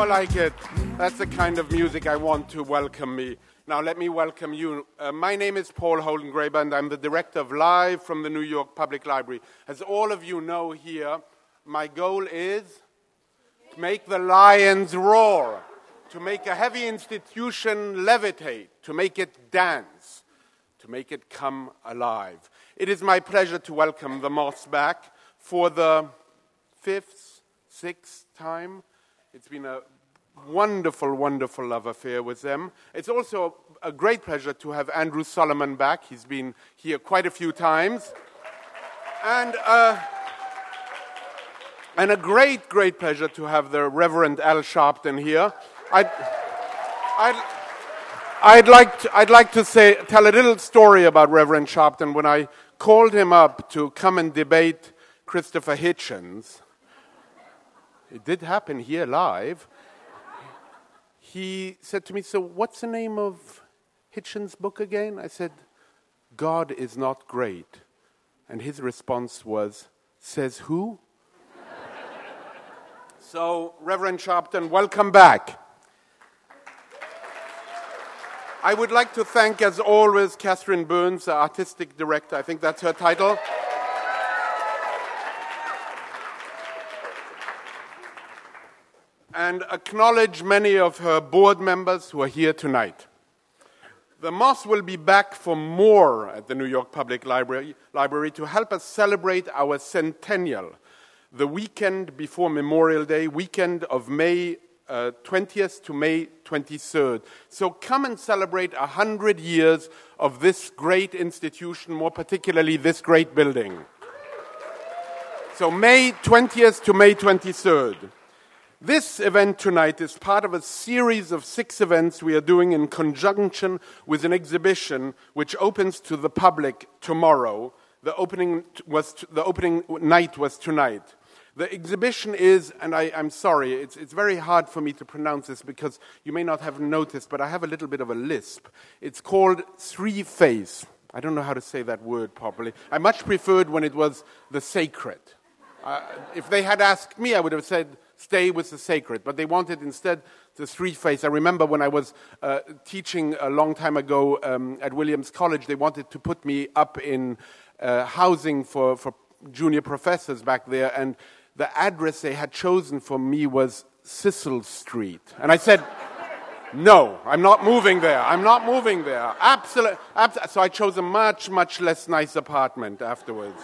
like it. That's the kind of music I want to welcome me. Now let me welcome you. My name is Paul Holdengraber, and I'm the director of Live from the New York Public Library. As all of you know here, my goal is to make the lions roar, to make a heavy institution levitate, to make it dance, to make it come alive. It is my pleasure to welcome the Moss back for the fifth, sixth time. It's been a wonderful, wonderful love affair with them. It's also a great pleasure to have Andrew Solomon back. He's been here quite a few times. And a great, great pleasure to have the Reverend Al Sharpton here. I'd like to tell a little story about Reverend Sharpton. When I called him up to come and debate Christopher Hitchens, it did happen here live. He said to me, "So what's the name of Hitchens' book again?" I said, "God is Not Great." And his response was, "Says who?" So, Reverend Sharpton, welcome back. I would like to thank, as always, Catherine Burns, the artistic director. I think that's her title. And acknowledge many of her board members who are here tonight. The Moss will be back for more at the New York Public Library to help us celebrate our centennial, the weekend before Memorial Day, weekend of May 20th to May 23rd. So come and celebrate 100 years of this great institution, more particularly this great building. So May 20th to May 23rd. This event tonight is part of a series of 6 events we are doing in conjunction with an exhibition which opens to the public tomorrow. The opening night was tonight. The exhibition is, and I'm sorry, it's very hard for me to pronounce this because you may not have noticed, but I have a little bit of a lisp. It's called Three Face. I don't know how to say that word properly. I much preferred when it was the sacred. If they had asked me, I would have said, stay with the sacred, but they wanted instead the Three Face. I remember when I was teaching a long time ago at Williams College, they wanted to put me up in housing for junior professors back there, and the address they had chosen for me was Cecil Street. And I said, no, I'm not moving there. I'm not moving there. Absolutely. So I chose a much, much less nice apartment afterwards.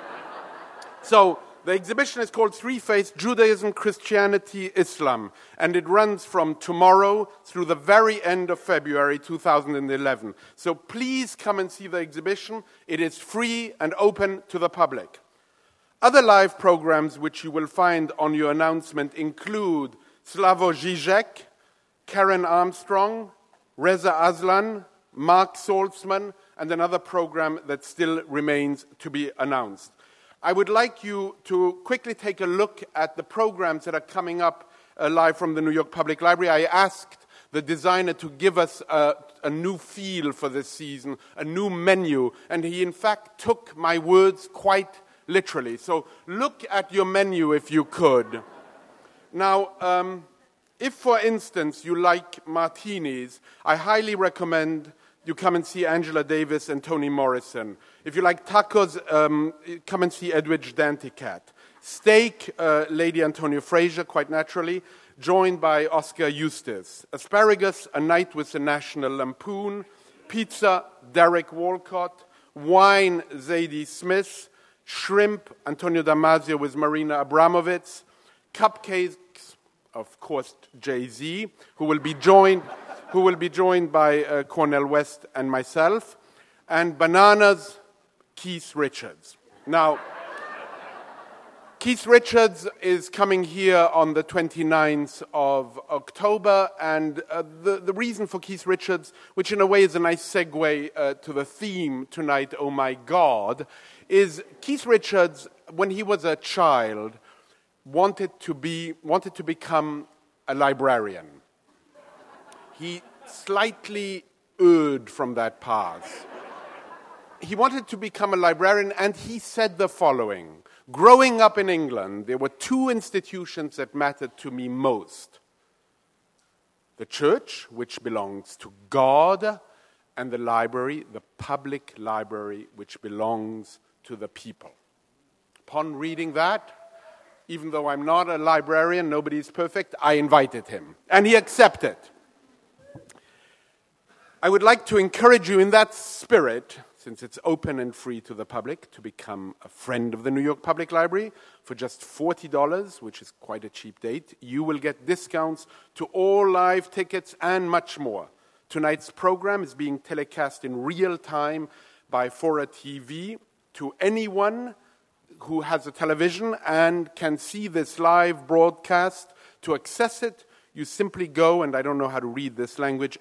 So the exhibition is called Three Face, Judaism, Christianity, Islam, and it runs from tomorrow through the very end of February 2011. So please come and see the exhibition. It is free and open to the public. Other live programs which you will find on your announcement include Slavoj Žižek, Karen Armstrong, Reza Aslan, Mark Saltzman, and another program that still remains to be announced. I would like you to quickly take a look at the programs that are coming up live from the New York Public Library. I asked the designer to give us a new feel for this season, a new menu, and he in fact took my words quite literally. So look at your menu if you could. Now, if for instance you like martinis, I highly recommend you come and see Angela Davis and Toni Morrison. If you like tacos, come and see Edwidge Danticat. Steak, Lady Antonia Fraser, quite naturally, joined by Oscar Eustis. Asparagus, A Night with the National Lampoon. Pizza, Derek Walcott. Wine, Zadie Smith. Shrimp, Antonio Damasio with Marina Abramovic. Cupcakes, of course, Jay-Z, who will be joined by Cornel West and myself. And bananas, Keith Richards. Now, Keith Richards is coming here on the 29th of October, and the reason for Keith Richards, which in a way is a nice segue to the theme tonight, Oh My God, is Keith Richards, when he was a child, wanted to become a librarian. He slightly erred from that path. He wanted to become a librarian, and he said the following: growing up in England, there were 2 institutions that mattered to me most: the church, which belongs to God, and the library, the public library, which belongs to the people. Upon reading that, even though I'm not a librarian, nobody's perfect, I invited him, and he accepted. I would like to encourage you in that spirit, since it's open and free to the public, to become a friend of the New York Public Library. For just $40, which is quite a cheap date, you will get discounts to all live tickets and much more. Tonight's program is being telecast in real time by Fora TV to anyone who has a television and can see this live broadcast. To access it, you simply go, and I don't know how to read this language,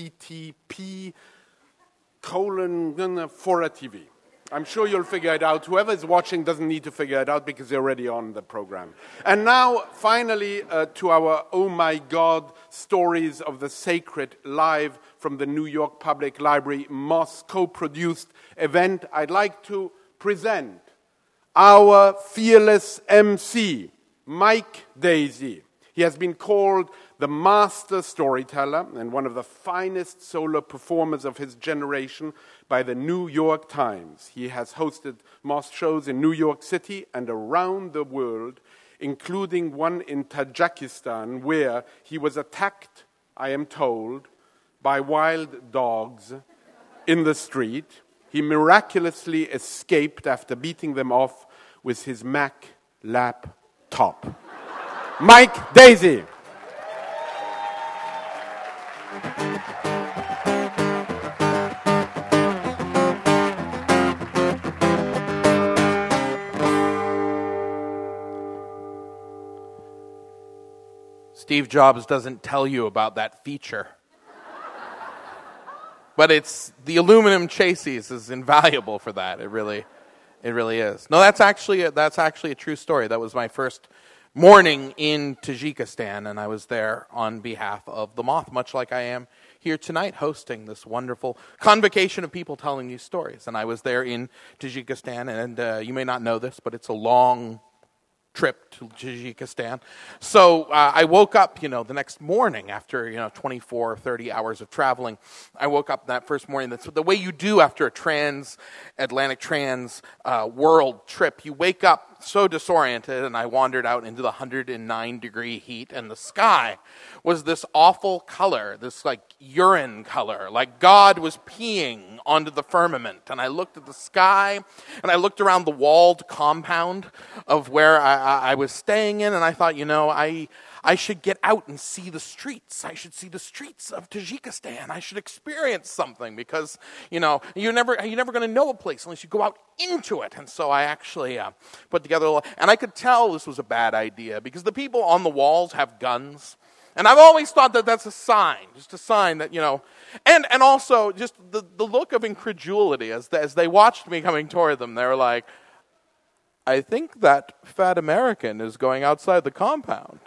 http://Fora TV. I'm sure you'll figure it out. Whoever is watching doesn't need to figure it out because they're already on the program. And now, finally, to our Oh My God Stories of the Sacred live from the New York Public Library Moss co-produced event, I'd like to present our fearless MC, Mike Daisey. He has been called the master storyteller and one of the finest solo performers of his generation by the New York Times. He has hosted Moss shows in New York City and around the world, including one in Tajikistan, where he was attacked, I am told, by wild dogs in the street. He miraculously escaped after beating them off with his Mac laptop. Mike Daisey. Steve Jobs doesn't tell you about that feature. But it's the aluminum chassis is invaluable for that. It really is. No, that's actually a true story. That was my first morning in Tajikistan, and I was there on behalf of the Moth, much like I am here tonight hosting this wonderful convocation of people telling these stories. And I was there in Tajikistan, and you may not know this, but it's a long trip to Tajikistan. So I woke up, the next morning after, 24, 30 hours of traveling. I woke up that first morning. That's the way you do after a transatlantic, world trip. You wake up so disoriented, and I wandered out into the 109-degree heat, and the sky was this awful color, this like urine color, like God was peeing onto the firmament. And I looked at the sky, and I looked around the walled compound of where I was staying in, and I thought, I should get out and see the streets. I should see the streets of Tajikistan. I should experience something because, you're never going to know a place unless you go out into it. And so I actually put together, and I could tell this was a bad idea because the people on the walls have guns. And I've always thought that that's a sign, just a sign that, and also just the look of incredulity as they watched me coming toward them. They were like, I think that fat American is going outside the compound.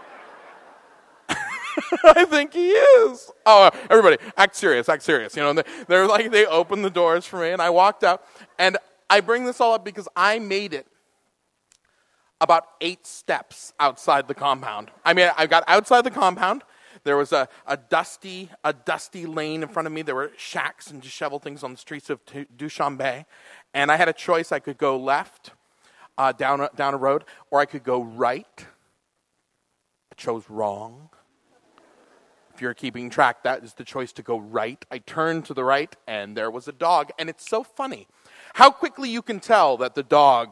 I think he is. Oh, everybody, act serious. They're like, they opened the doors for me, and I walked out. And I bring this all up because I made it about 8 steps outside the compound. I got outside the compound. There was a dusty lane in front of me. There were shacks and disheveled things on the streets of Dushanbe. And I had a choice. I could go left down a road, or I could go right. I chose wrong. If you're keeping track, that is the choice to go right. I turned to the right, and there was a dog. And it's so funny how quickly you can tell that the dog,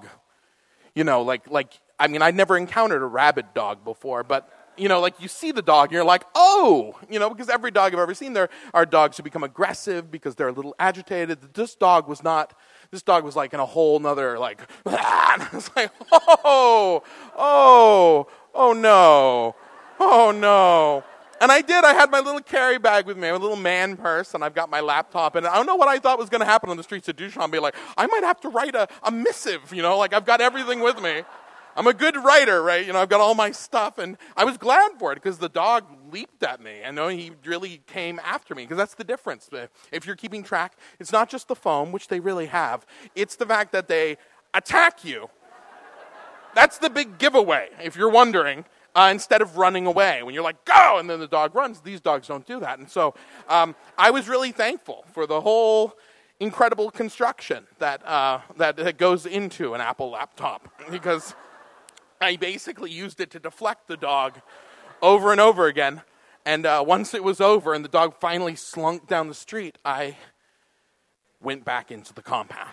I'd never encountered a rabid dog before, but, you see the dog, and you're like, oh, because every dog I've ever seen, there are dogs who become aggressive because they're a little agitated. This dog was not. This dog was like in a whole nother, and I was like, oh no. And I did. I had my little carry bag with me, my little man purse, and I've got my laptop. And I don't know what I thought was going to happen on the streets of Dushanbe. Like, I might have to write a missive, I've got everything with me. I'm a good writer, right? I've got all my stuff. And I was glad for it because the dog leaped at me. I know he really came after me because that's the difference. If you're keeping track, it's not just the foam, which they really have. It's the fact that they attack you. That's the big giveaway, if you're wondering. instead of running away. When you're like, go, and then the dog runs, these dogs don't do that. And so I was really thankful for the whole incredible construction that goes into an Apple laptop, because I basically used it to deflect the dog over and over again. And once it was over and the dog finally slunk down the street, I went back into the compound.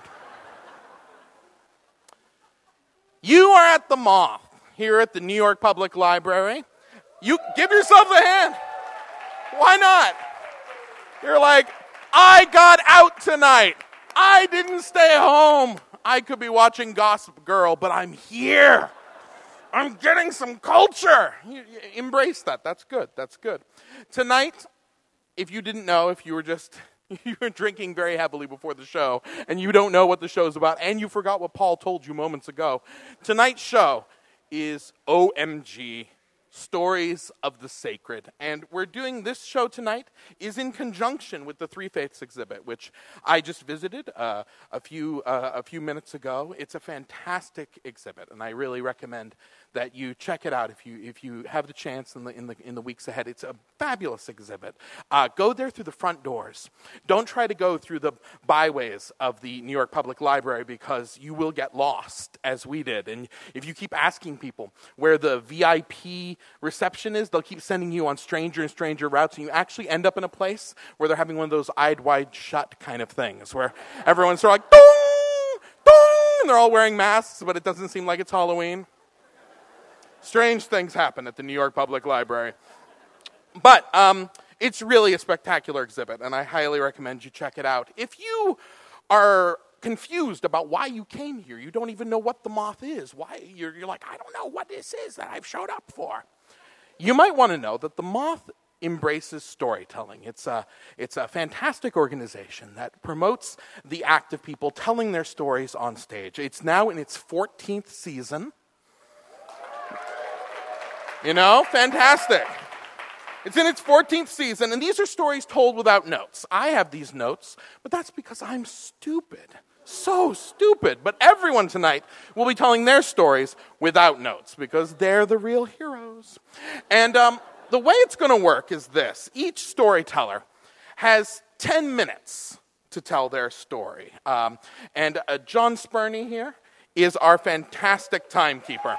You are at the Moth here at the New York Public Library. You give yourself a hand. Why not? You're like, I got out tonight. I didn't stay home. I could be watching Gossip Girl, but I'm here. I'm getting some culture. You embrace that. That's good. That's good. Tonight, if you didn't know, if you were drinking very heavily before the show, and you don't know what the show's about, and you forgot what Paul told you moments ago, tonight's show is OMG, Stories of the Sacred. And we're doing this show tonight is in conjunction with the Three Faiths exhibit, which I just visited a few minutes ago. It's a fantastic exhibit, and I really recommend that you check it out if you have the chance in the weeks ahead. It's a fabulous exhibit. Go there through the front doors. Don't try to go through the byways of the New York Public Library, because you will get lost, as we did. And if you keep asking people where the VIP reception is, they'll keep sending you on stranger and stranger routes, and you actually end up in a place where they're having one of those eyed wide shut kind of things, where everyone's sort of like, dong, dong, and they're all wearing masks, but it doesn't seem like it's Halloween. Strange things happen at the New York Public Library. But it's really a spectacular exhibit, and I highly recommend you check it out. If you are confused about why you came here, you don't even know what the Moth is, why you're like, I don't know what this is that I've showed up for. You might want to know that the Moth embraces storytelling. It's a fantastic organization that promotes the act of people telling their stories on stage. It's now in its 14th season. You know, fantastic. It's in its 14th season, and these are stories told without notes. I have these notes, but that's because I'm stupid. So stupid. But everyone tonight will be telling their stories without notes, because they're the real heroes. And the way it's going to work is this. Each storyteller has 10 minutes to tell their story. And John Spurney here is our fantastic timekeeper.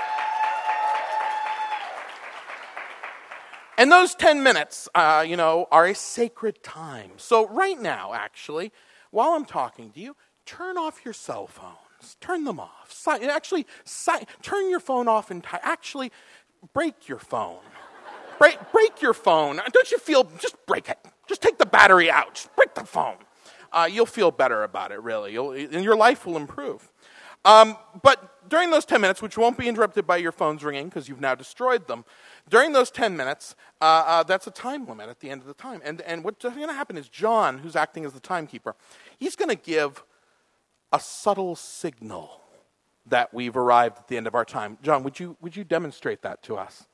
And those 10 minutes, are a sacred time. So right now, actually, while I'm talking to you, turn off your cell phones. Turn them off. Turn your phone off entirely. Actually, break your phone. Break your phone. Don't you feel, just break it. Just take the battery out. Just break the phone. You'll feel better about it, really. And your life will improve. But during those 10 minutes, which won't be interrupted by your phones ringing because you've now destroyed them, during those 10 minutes, that's a time limit at the end of the time. And what's going to happen is John, who's acting as the timekeeper, he's going to give a subtle signal that we've arrived at the end of our time. John, would you demonstrate that to us?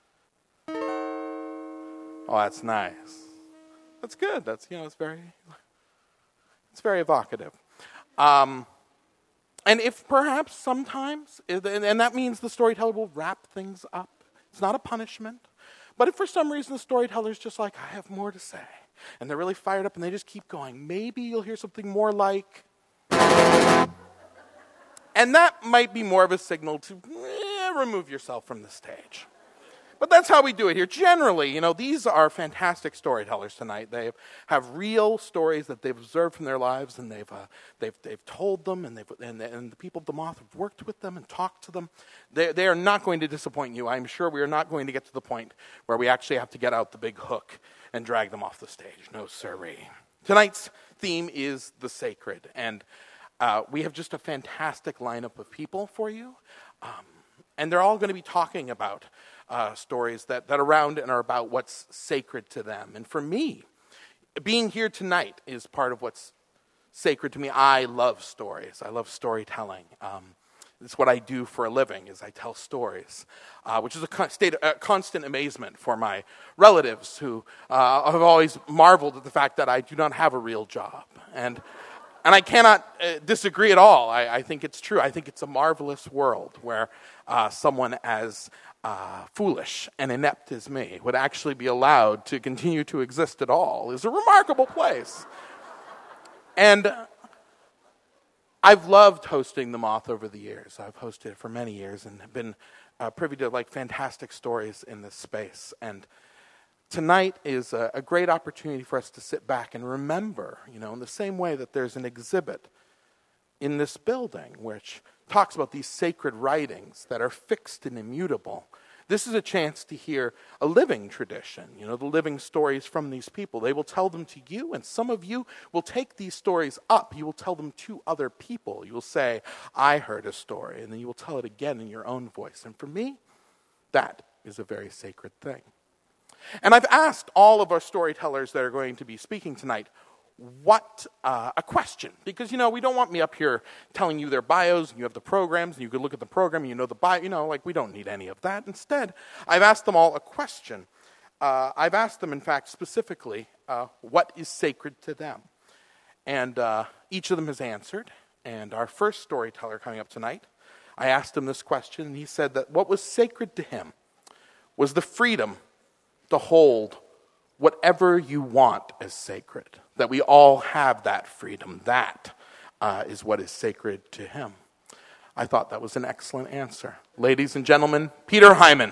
Oh, that's nice. That's good. That's, it's very evocative. And if perhaps sometimes, and that means the storyteller will wrap things up. It's not a punishment. But if for some reason the storyteller's just like, I have more to say, and they're really fired up and they just keep going, maybe you'll hear something more like, and that might be more of a signal to remove yourself from the stage. But that's how we do it here. Generally, these are fantastic storytellers tonight. They have real stories that they've observed from their lives, and they've told them, and the people of the Moth have worked with them and talked to them. They are not going to disappoint you. I'm sure we are not going to get to the point where we actually have to get out the big hook and drag them off the stage. No siree. Tonight's theme is the sacred, and we have just a fantastic lineup of people for you, and they're all going to be talking about stories that are around and are about what's sacred to them. And for me, being here tonight is part of what's sacred to me. I love stories. I love storytelling. It's what I do for a living, is I tell stories, which is a constant amazement for my relatives who have always marveled at the fact that I do not have a real job. And I cannot disagree at all. I think it's true. I think it's a marvelous world where someone as foolish and inept as me would actually be allowed to continue to exist at all is a remarkable place. And I've loved hosting The Moth over the years. I've hosted it for many years and have been privy to fantastic stories in this space. And tonight is a great opportunity for us to sit back and remember, in the same way that there's an exhibit in this building which talks about these sacred writings that are fixed and immutable. This is a chance to hear a living tradition, the living stories from these people. They will tell them to you, and some of you will take these stories up. You will tell them to other people. You will say, I heard a story, and then you will tell it again in your own voice. And for me, that is a very sacred thing. And I've asked all of our storytellers that are going to be speaking tonight a question, because we don't want me up here telling you their bios and you have the programs and you can look at the program and you know the bio, we don't need any of that. Instead, I've asked them all a question. I've asked them, in fact, specifically, what is sacred to them? And each of them has answered. And our first storyteller coming up tonight, I asked him this question, and he said that what was sacred to him was the freedom to hold whatever you want as sacred, that we all have that freedom. That is what is sacred to him. I thought that was an excellent answer. Ladies and gentlemen, Peter Hyman.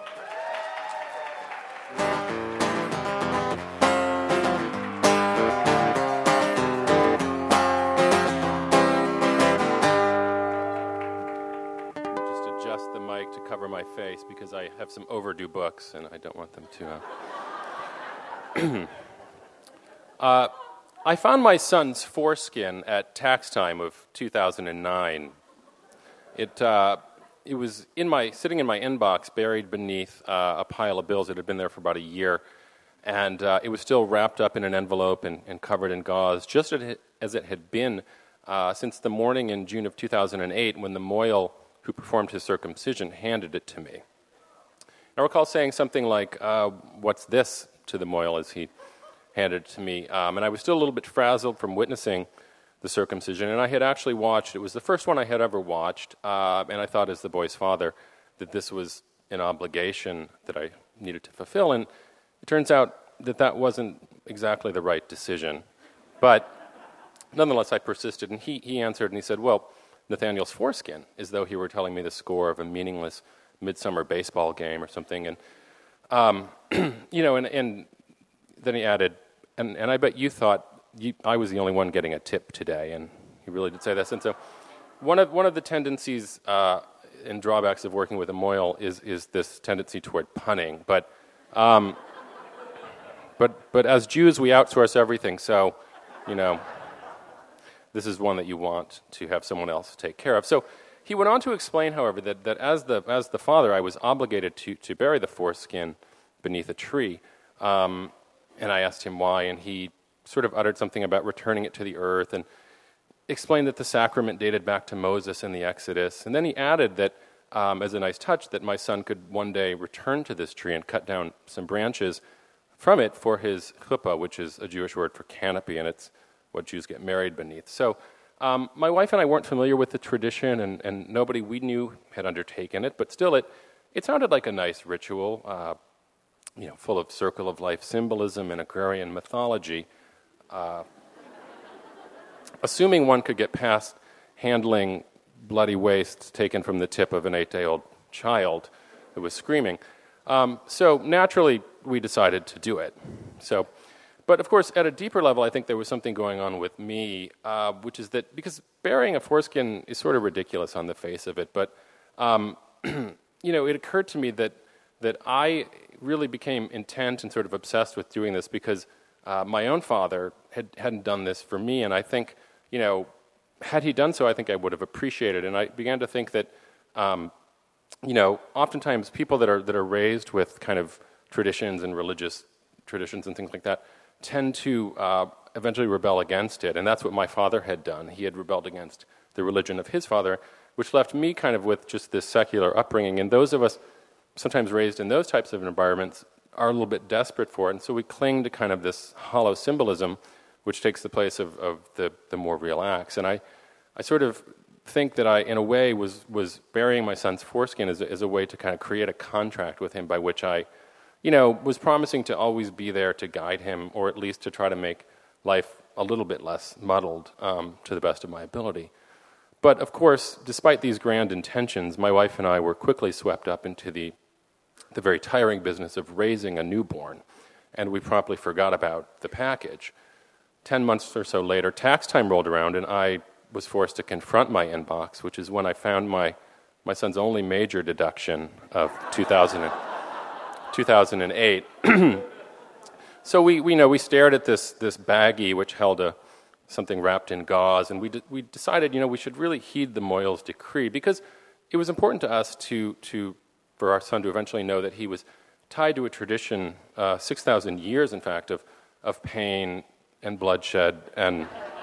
Just adjust the mic to cover my face because I have some overdue books and I don't want them to... I found my son's foreskin at tax time of 2009. It was sitting in my inbox, buried beneath a pile of bills that had been there for about a year, and it was still wrapped up in an envelope and covered in gauze, just as it had been since the morning in June of 2008 when the mohel who performed his circumcision handed it to me. I recall saying something like, "What's this?" to the mohel as he handed it to me. And I was still a little bit frazzled from witnessing the circumcision. And I had actually watched, it was the first one I had ever watched, and I thought as the boy's father that this was an obligation that I needed to fulfill. And it turns out that wasn't exactly the right decision. But nonetheless, I persisted. And he answered and he said, well, Nathaniel's foreskin, as though he were telling me the score of a meaningless midsummer baseball game or something. And and then he added, and I bet you thought I was the only one getting a tip today, and he really did say this. And so one of the tendencies and drawbacks of working with a mohel is this tendency toward punning. But as Jews, we outsource everything, so, this is one that you want to have someone else take care of. So he went on to explain, however, that as the father, I was obligated to bury the foreskin beneath a tree. And I asked him why, and he sort of uttered something about returning it to the earth and explained that the sacrament dated back to Moses and the Exodus. And then he added that, as a nice touch, that my son could one day return to this tree and cut down some branches from it for his chuppah, which is a Jewish word for canopy, and it's what Jews get married beneath. So my wife and I weren't familiar with the tradition, and nobody we knew had undertaken it, but still it sounded like a nice ritual, full of circle of life symbolism and agrarian mythology. Assuming one could get past handling bloody wastes taken from the tip of an 8-day-old child who was screaming. So naturally, we decided to do it. But of course, at a deeper level, I think there was something going on with me, which is that because burying a foreskin is sort of ridiculous on the face of it, but it occurred to me that I really became intent and sort of obsessed with doing this because my own father hadn't done this for me, and I think, had he done so, I think I would have appreciated it. And I began to think that, oftentimes people that are raised with kind of traditions and religious traditions and things like that tend to eventually rebel against it, and that's what my father had done. He had rebelled against the religion of his father, which left me kind of with just this secular upbringing, and those of us sometimes raised in those types of environments are a little bit desperate for it, and so we cling to kind of this hollow symbolism which takes the place of the more real acts. And I sort of think that I, in a way, was burying my son's foreskin as a way to kind of create a contract with him by which I, was promising to always be there to guide him, or at least to try to make life a little bit less muddled to the best of my ability. But, of course, despite these grand intentions, my wife and I were quickly swept up into the very tiring business of raising a newborn, and we promptly forgot about the package. 10 months or so later, tax time rolled around, and I was forced to confront my inbox, which is when I found my son's only major deduction of 2008. So we stared at this baggie which held something wrapped in gauze, and we decided we should really heed the Moyles decree, because it was important to us for our son to eventually know that he was tied to a tradition, 6,000 years in fact, of pain and bloodshed and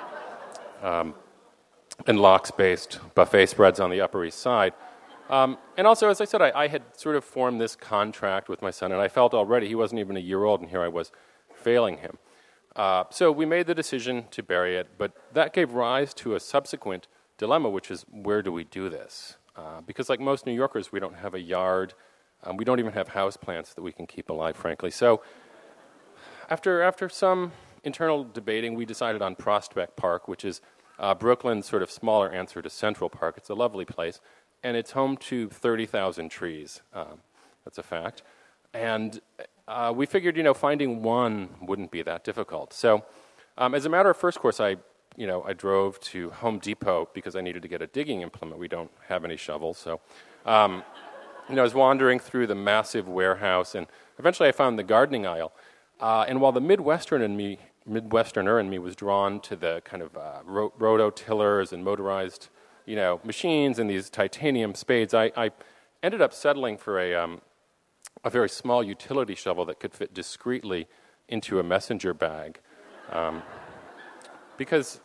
lox-based buffet spreads on the Upper East Side. And also, as I said, I had sort of formed this contract with my son, and I felt already he wasn't even a year old, and here I was failing him. So we made the decision to bury it, but that gave rise to a subsequent dilemma, which is, where do we do this? Because like most New Yorkers, we don't have a yard. We don't even have houseplants that we can keep alive, frankly. So after some internal debating, we decided on Prospect Park, which is Brooklyn's sort of smaller answer to Central Park. It's a lovely place, and it's home to 30,000 trees. That's a fact. And we figured, finding one wouldn't be that difficult. So as a matter of first course, I drove to Home Depot because I needed to get a digging implement. We don't have any shovels. So I was wandering through the massive warehouse, and eventually I found the gardening aisle. And while the Midwesterner in me was drawn to the kind of rototillers and motorized, machines and these titanium spades, I ended up settling for a very small utility shovel that could fit discreetly into a messenger bag, because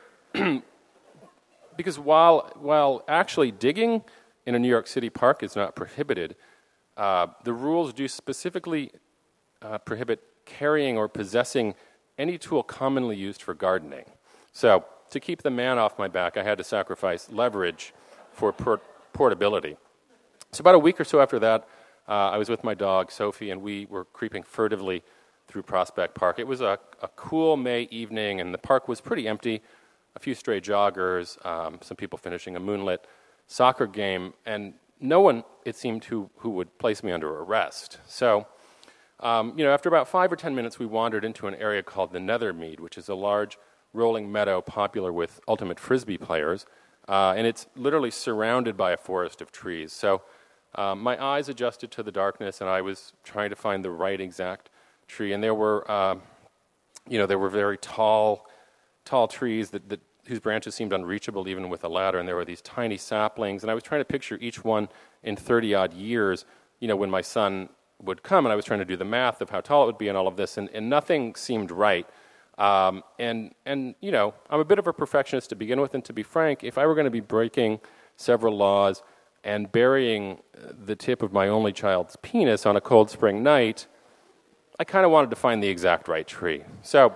while actually digging in a New York City park is not prohibited, the rules do specifically prohibit carrying or possessing any tool commonly used for gardening. So to keep the man off my back, I had to sacrifice leverage for portability. So about a week or so after that, I was with my dog, Sophie, and we were creeping furtively through Prospect Park. It was a cool May evening, and the park was pretty empty. A few stray joggers, some people finishing a moonlit soccer game, and no one, it seemed, who would place me under arrest. So, after about 5 or 10 minutes, we wandered into an area called the Nethermead, which is a large rolling meadow popular with ultimate Frisbee players, and it's literally surrounded by a forest of trees. So my eyes adjusted to the darkness, and I was trying to find the right exact tree, and there were very tall trees whose branches seemed unreachable even with a ladder, and there were these tiny saplings, and I was trying to picture each one in 30-odd years, when my son would come, and I was trying to do the math of how tall it would be and all of this, and nothing seemed right. And I'm a bit of a perfectionist to begin with, and to be frank, if I were going to be breaking several laws and burying the tip of my only child's penis on a cold spring night, I kind of wanted to find the exact right tree. So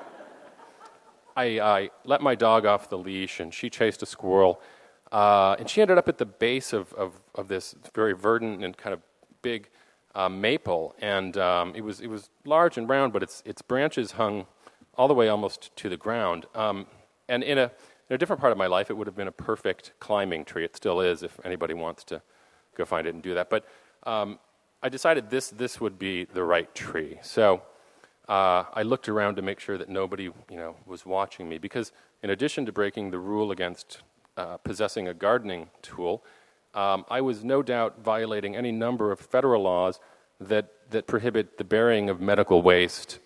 I let my dog off the leash, and she chased a squirrel, and she ended up at the base of this very verdant and kind of big maple, and it was large and round, but its branches hung all the way almost to the ground. And in a different part of my life, it would have been a perfect climbing tree. It still is, if anybody wants to go find it and do that. But I decided this would be the right tree. So I looked around to make sure that nobody was watching me, because in addition to breaking the rule against possessing a gardening tool, I was no doubt violating any number of federal laws that prohibit the burying of medical waste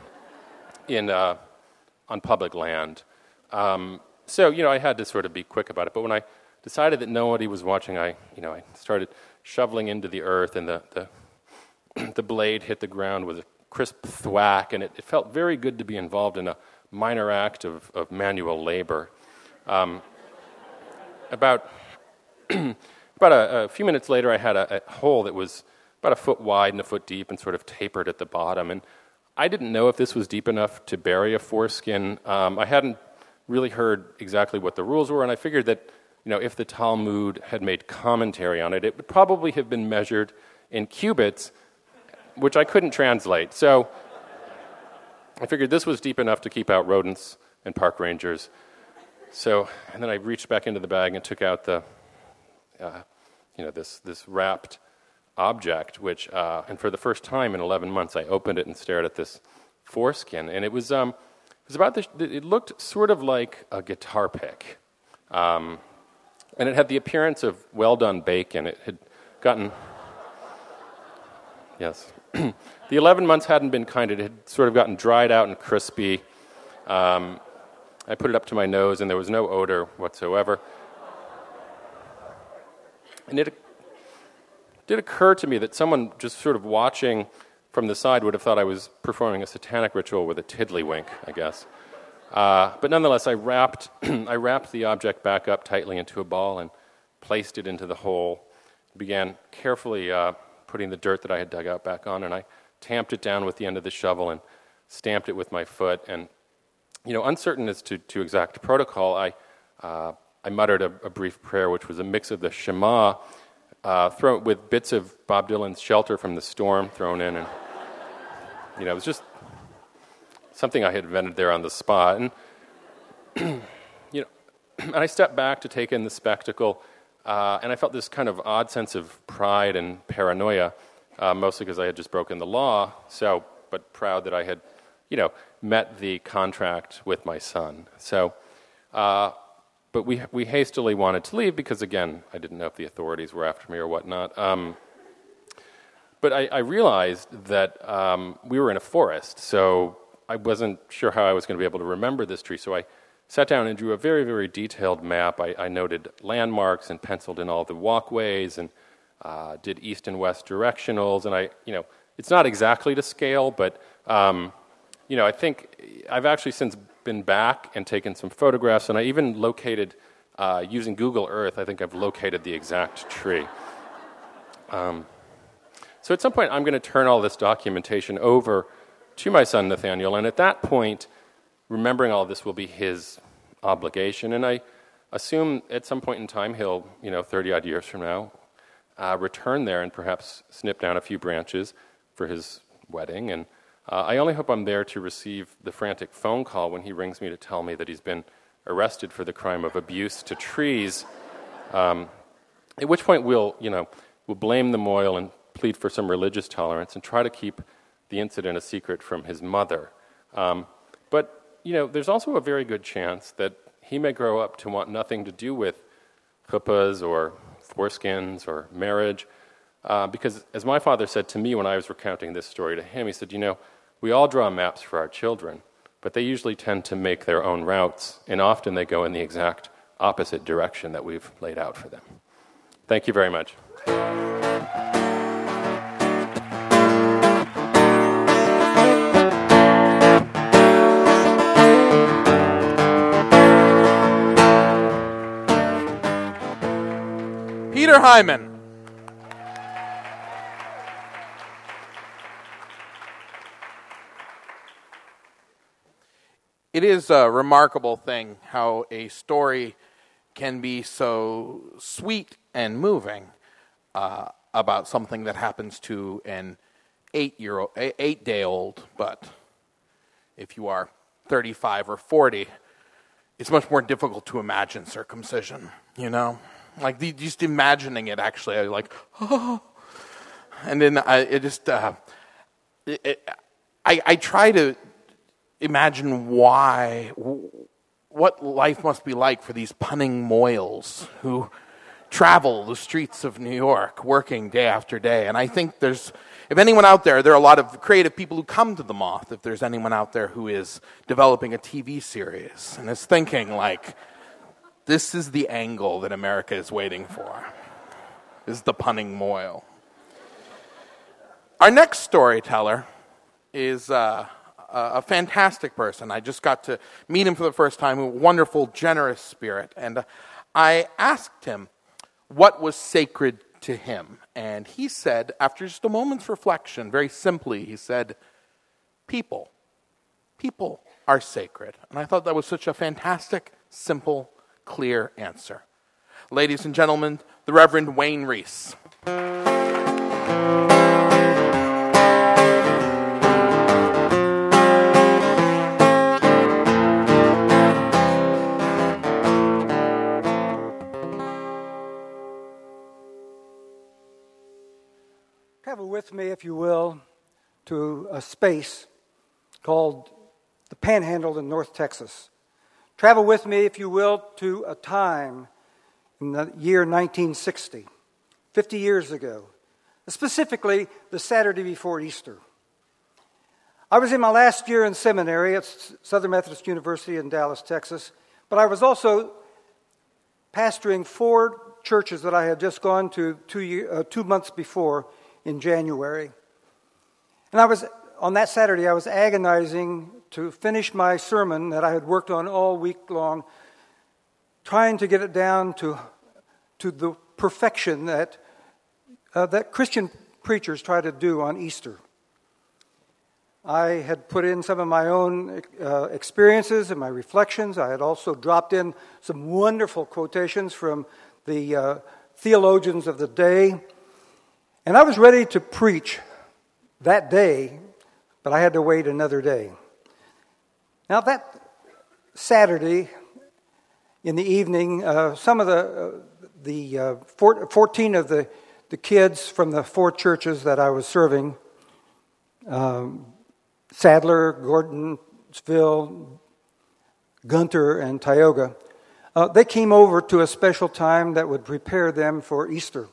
on public land. So I had to sort of be quick about it. But when I decided that nobody was watching, I started shoveling into the earth, and the blade hit the ground with a crisp thwack, and it felt very good to be involved in a minor act of manual labor. About a few minutes later, I had a hole that was about a foot wide and a foot deep and sort of tapered at the bottom. And I didn't know if this was deep enough to bury a foreskin. I hadn't really heard exactly what the rules were, and I figured that if the Talmud had made commentary on it, it would probably have been measured in cubits, which I couldn't translate. So I figured this was deep enough to keep out rodents and park rangers. And then I reached back into the bag and took out the, this wrapped object, which, and for the first time in 11 months, I opened it and stared at this foreskin, and it was about it looked sort of like a guitar pick, and it had the appearance of well-done bacon. It had gotten, yes, the 11 months hadn't been kind. It had sort of gotten dried out and crispy. I put it up to my nose, and there was no odor whatsoever. And it did occur to me that someone just sort of watching from the side would have thought I was performing a satanic ritual with a tiddlywink, I guess. But nonetheless, I wrapped the object back up tightly into a ball and placed it into the hole. Began carefully putting the dirt that I had dug out back on, and I tamped it down with the end of the shovel and stamped it with my foot. And uncertain as to exact protocol, I muttered a brief prayer, which was a mix of the Shema, thrown with bits of Bob Dylan's "Shelter from the Storm" thrown in, and it was just something I had invented there on the spot. And and I stepped back to take in the spectacle, and I felt this kind of odd sense of pride and paranoia, mostly because I had just broken the law. But proud that I had, met the contract with my son. But we hastily wanted to leave because, again, I didn't know if the authorities were after me or whatnot. But I realized that we were in a forest, so I wasn't sure how I was going to be able to remember this tree. So I sat down and drew a very, very detailed map. I noted landmarks and penciled in all the walkways and did east and west directionals. And it's not exactly to scale, but I think I've actually since been back and taken some photographs, and I even located, using Google Earth, I think I've located the exact tree. So at some point, I'm going to turn all this documentation over to my son, Nathaniel, and at that point, remembering all this will be his obligation, and I assume at some point in time, he'll, 30-odd years from now, return there and perhaps snip down a few branches for his wedding, and I only hope I'm there to receive the frantic phone call when he rings me to tell me that he's been arrested for the crime of abuse to trees, at which point we'll blame the Moyle and plead for some religious tolerance and try to keep the incident a secret from his mother. But there's also a very good chance that he may grow up to want nothing to do with chuppahs or foreskins or marriage, because as my father said to me when I was recounting this story to him, he said, we all draw maps for our children, but they usually tend to make their own routes, and often they go in the exact opposite direction that we've laid out for them. Thank you very much. Peter Hyman. It is a remarkable thing how a story can be so sweet and moving about something that happens to an 8-day-old, but if you are 35 or 40, it's much more difficult to imagine circumcision, Like, just imagining it, actually, like, oh. And then I try to imagine what life must be like for these punning Moyles who travel the streets of New York working day after day. And I think if anyone out there are a lot of creative people who come to the Moth, if there's anyone out there who is developing a TV series and is thinking, like, this is the angle that America is waiting for. This is the punning Moyle. Our next storyteller is a fantastic person. I just got to meet him for the first time, a wonderful, generous spirit. And I asked him what was sacred to him. And he said, after just a moment's reflection, very simply, he said, people. People are sacred. And I thought that was such a fantastic, simple, clear answer. ladies and gentlemen, the Reverend Wayne Reese. Travel with me, if you will, to a space called the Panhandle in North Texas. Travel with me, if you will, to a time in the year 1960, 50 years ago, specifically the Saturday before Easter. I was in my last year in seminary at Southern Methodist University in Dallas, Texas, but I was also pastoring 4 churches that I had just gone to 2 months before in January. And on that Saturday, I was agonizing to finish my sermon that I had worked on all week long, trying to get it down to the perfection that Christian preachers try to do on Easter. I had put in some of my own experiences and my reflections. I had also dropped in some wonderful quotations from the theologians of the day. And I was ready to preach that day, but I had to wait another day. Now, that Saturday in the evening, some of the 14 of the kids from the 4 churches that I was serving, Sadler, Gordonsville, Gunter, and Tioga, they came over to a special time that would prepare them for Easter.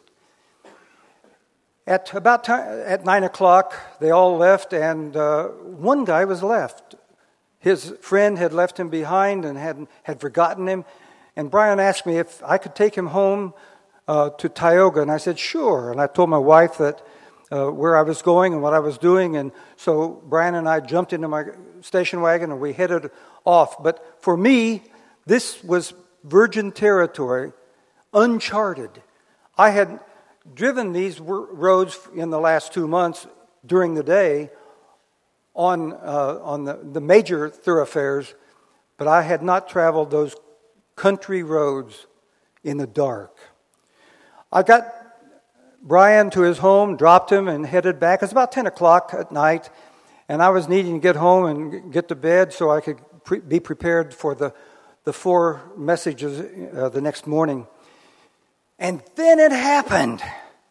At 9 o'clock, they all left, and one guy was left. His friend had left him behind and had forgotten him. And Brian asked me if I could take him home to Tioga, and I said, sure. And I told my wife that where I was going and what I was doing, and so Brian and I jumped into my station wagon and we headed off. But for me, this was virgin territory, uncharted. I had driven these roads in the last 2 months during the day on the major thoroughfares, but I had not traveled those country roads in the dark. I got Brian to his home, dropped him, and headed back. It was about 10 o'clock at night, and I was needing to get home and get to bed so I could be prepared for the 4 messages the next morning. And then it happened.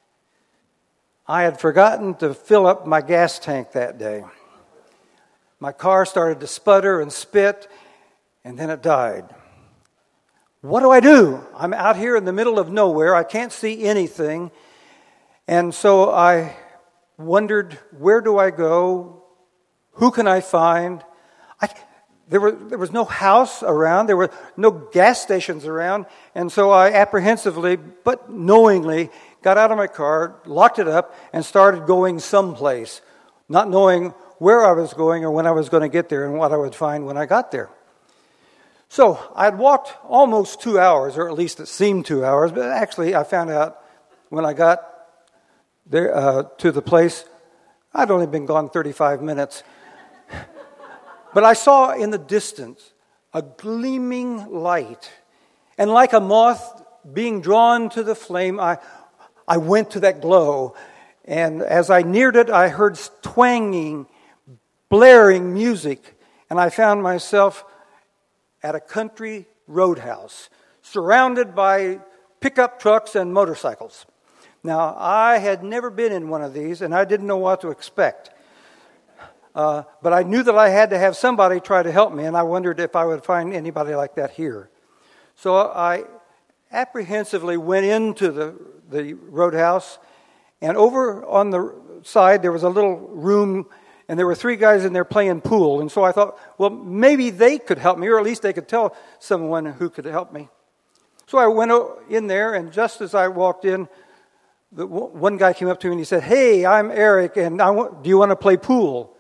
I had forgotten to fill up my gas tank that day. My car started to sputter and spit, and then it died. What do? I'm out here in the middle of nowhere. I can't see anything. And so I wondered, where do I go? Who can I find? There was no house around. There were no gas stations around. And so I apprehensively, but knowingly, got out of my car, locked it up, and started going someplace, not knowing where I was going or when I was going to get there and what I would find when I got there. So I'd walked almost 2 hours, or at least it seemed 2 hours, but actually I found out when I got there to the place, I'd only been gone 35 minutes. But I saw in the distance a gleaming light. And like a moth being drawn to the flame, I went to that glow. And as I neared it, I heard twanging, blaring music. And I found myself at a country roadhouse, surrounded by pickup trucks and motorcycles. Now, I had never been in one of these, and I didn't know what to expect. But I knew that I had to have somebody try to help me, and I wondered if I would find anybody like that here. So I apprehensively went into the roadhouse, and over on the side there was a little room, and there were 3 guys in there playing pool. And so I thought, well, maybe they could help me, or at least they could tell someone who could help me. So I went in there, and just as I walked in, one guy came up to me and he said, "Hey, I'm Eric, and do you want to play pool?"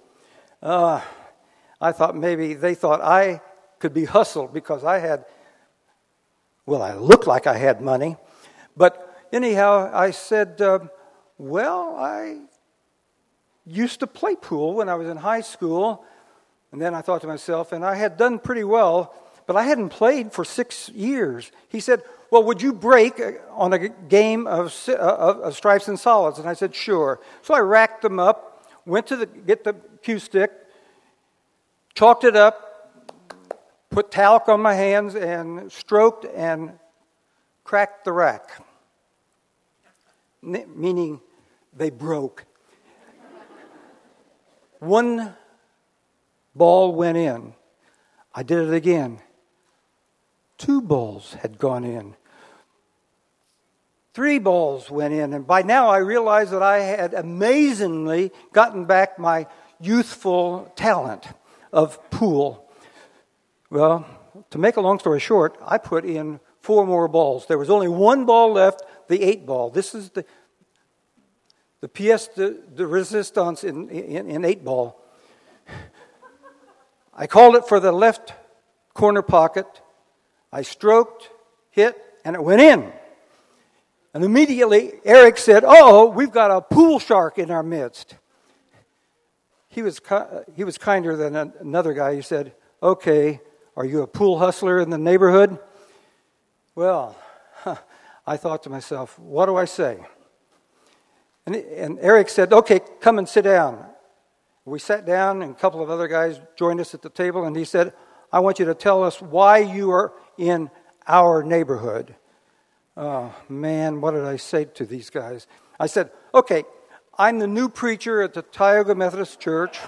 I thought maybe they thought I could be hustled because I looked like I had money. But anyhow, I said, well, I used to play pool when I was in high school. And then I thought to myself, and I had done pretty well, but I hadn't played for 6 years. He said, well, would you break on a game of stripes and solids? And I said, sure. So I racked them up, went to get the cue stick, chalked it up, put talc on my hands, and stroked and cracked the rack. Meaning they broke. One ball went in. I did it again. 2 balls had gone in. 3 balls went in. And by now I realized that I had amazingly gotten back my youthful talent of pool. Well, to make a long story short, I put in 4 more balls. There was only 1 ball left, the 8 ball. This is the pièce de résistance in 8 ball. I called it for the left corner pocket. I stroked, hit, and it went in. And immediately Eric said, "Oh, we've got a pool shark in our midst." He was kinder than another guy. He said, "Okay, are you a pool hustler in the neighborhood?" Well, I thought to myself, what do I say? And Eric said, "Okay, come and sit down." We sat down, and a couple of other guys joined us at the table, and he said, "I want you to tell us why you are in our neighborhood." Oh, man, what did I say to these guys? I said, "Okay, I'm the new preacher at the Tioga Methodist Church.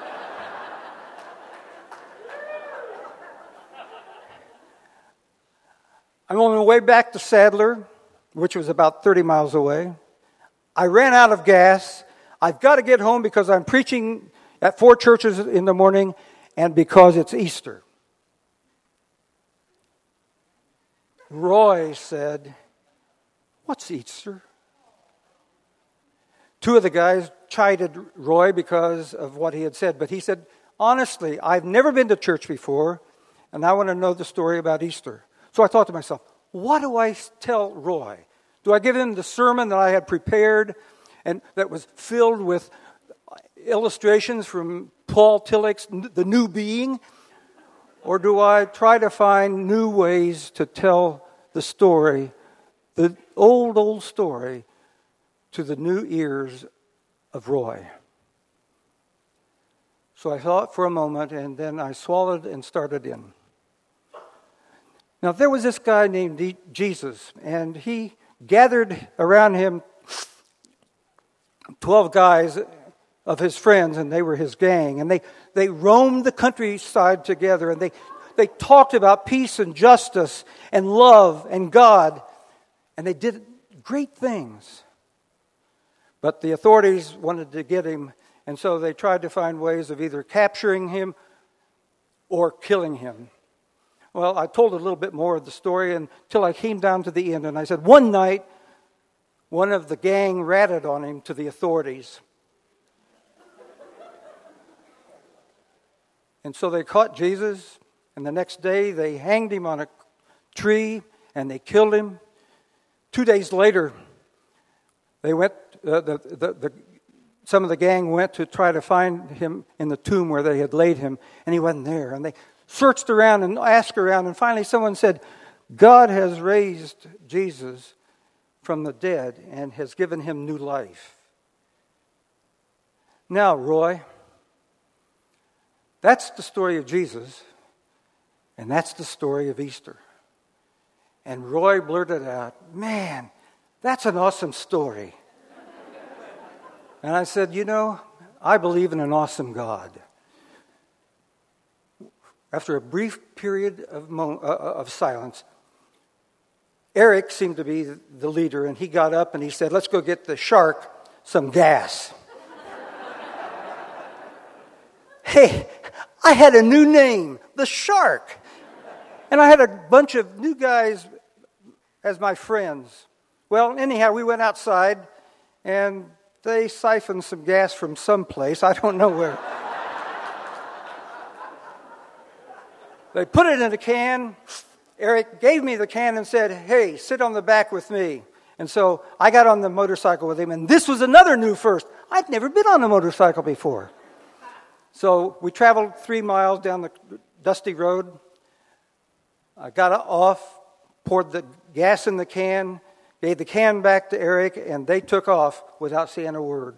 I'm on my way back to Sadler, which was about 30 miles away. I ran out of gas. I've got to get home because I'm preaching at 4 churches in the morning and because it's Easter." Roy said, "What's Easter?" 2 of the guys chided Roy because of what he had said, but he said, "Honestly, I've never been to church before, and I want to know the story about Easter." So I thought to myself, what do I tell Roy? Do I give him the sermon that I had prepared and that was filled with illustrations from Paul Tillich's The New Being? Or do I try to find new ways to tell the story, the old story, to the new ears of Roy? So I thought for a moment, and then I swallowed and started in. Now, there was this guy named Jesus, and he gathered around him 12 guys of his friends, and they were his gang. And they roamed the countryside together, and they talked about peace and justice and love and God, and they did great things. But the authorities wanted to get him, and so they tried to find ways of either capturing him or killing him. Well, I told a little bit more of the story until I came down to the end, and I said, one night, one of the gang ratted on him to the authorities. And so they caught Jesus, and the next day they hanged him on a tree, and they killed him. 2 days later, they went. Some of the gang went to try to find him in the tomb where they had laid him, and he wasn't there. And they searched around and asked around, and finally someone said, "God has raised Jesus from the dead and has given him new life." Now, Roy, that's the story of Jesus, and that's the story of Easter. And Roy blurted out, "Man, that's an awesome story." And I said, I believe in an awesome God. After a brief period of silence, Eric seemed to be the leader, and he got up and he said, "Let's go get the shark some gas." Hey, I had a new name, the Shark. And I had a bunch of new guys as my friends. Well, anyhow, we went outside, and they siphoned some gas from someplace. I don't know where. They put it in a can. Eric gave me the can and said, "Hey, sit on the back with me." And so I got on the motorcycle with him, and this was another new first. I'd never been on a motorcycle before. So we traveled 3 miles down the dusty road. I got off, poured the gas in the can, gave the can back to Eric, and they took off without saying a word.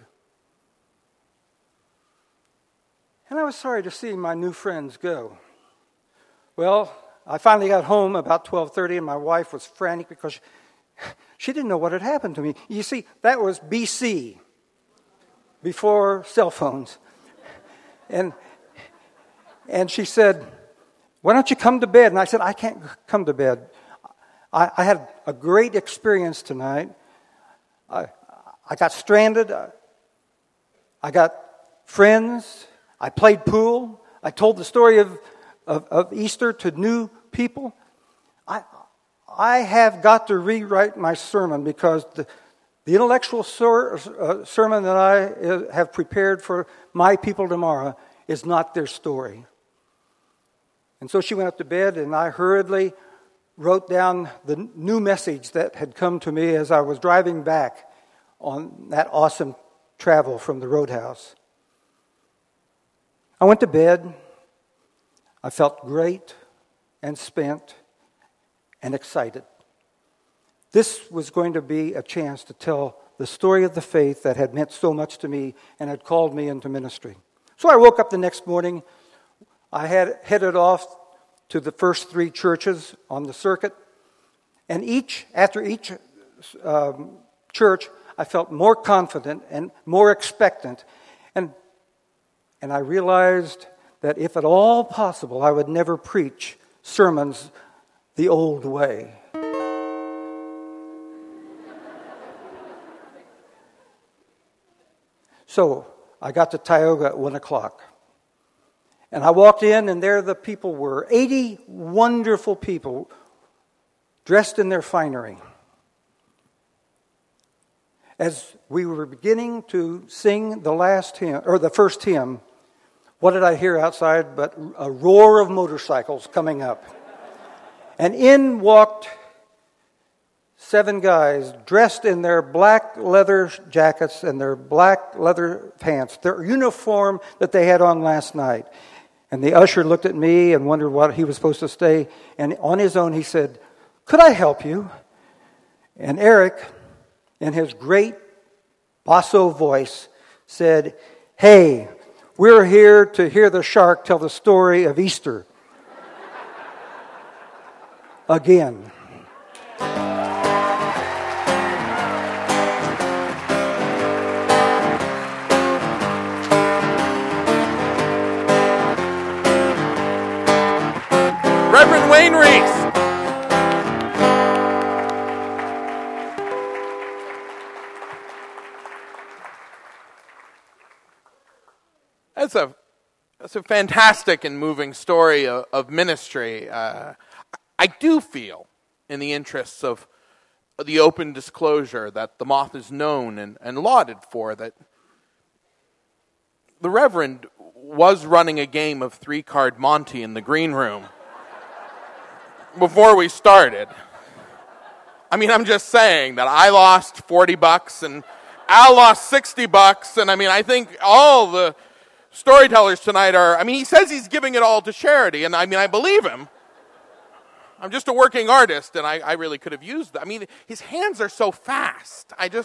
And I was sorry to see my new friends go. Well, I finally got home about 12:30, and my wife was frantic because she didn't know what had happened to me. You see, that was BC, before cell phones. And she said, "Why don't you come to bed?" And I said, "I can't come to bed. I had a great experience tonight. I got stranded. I got friends. I played pool. I told the story of Easter to new people. I have got to rewrite my sermon because the intellectual sermon that I have prepared for my people tomorrow is not their story." And so she went up to bed, and I hurriedly wrote down the new message that had come to me as I was driving back on that awesome travel from the Roadhouse. I went to bed. I felt great and spent and excited. This was going to be a chance to tell the story of the faith that had meant so much to me and had called me into ministry. So I woke up the next morning. I had headed off to the first 3 churches on the circuit. And after each church, I felt more confident and more expectant. And I realized that if at all possible, I would never preach sermons the old way. So I got to Tioga at 1 o'clock. And I walked in, and there the people were. 80 wonderful people dressed in their finery. As we were beginning to sing the last hymn, or the first hymn, what did I hear outside but a roar of motorcycles coming up? And in walked 7 guys dressed in their black leather jackets and their black leather pants, their uniform that they had on last night. And the usher looked at me and wondered what he was supposed to say. And on his own, he said, "Could I help you?" And Eric, in his great basso voice, said, "Hey, we're here to hear the shark tell the story of Easter." Again. Reverend Wayne Reese. That's a fantastic and moving story of ministry. I do feel, in the interests of the open disclosure that the Moth is known and lauded for, that the Reverend was running a game of 3-card Monty in the green room before we started. I mean, I'm just saying that I lost $40 and Al lost $60, and I think all the storytellers tonight he says he's giving it all to charity, and I believe him. I'm just a working artist, and I really could have used that. His hands are so fast. I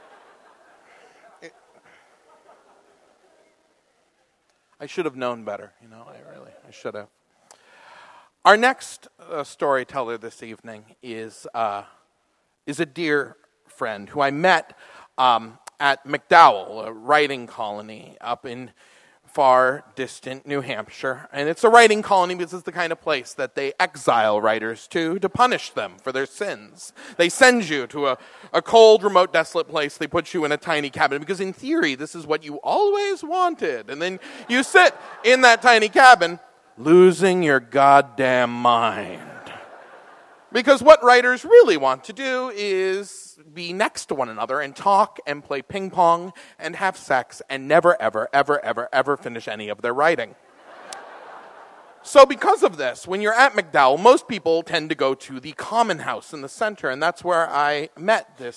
should have known better, I should have. Our next storyteller this evening is a dear friend who I met at McDowell, a writing colony up in far distant New Hampshire. And it's a writing colony because it's the kind of place that they exile writers to punish them for their sins. They send you to a cold, remote, desolate place. They put you in a tiny cabin because in theory, this is what you always wanted. And then you sit in that tiny cabin losing your goddamn mind. Because what writers really want to do is be next to one another and talk and play ping pong and have sex and never, ever, ever, ever, ever finish any of their writing. So because of this, when you're at McDowell, most people tend to go to the Common House in the center, and that's where I met this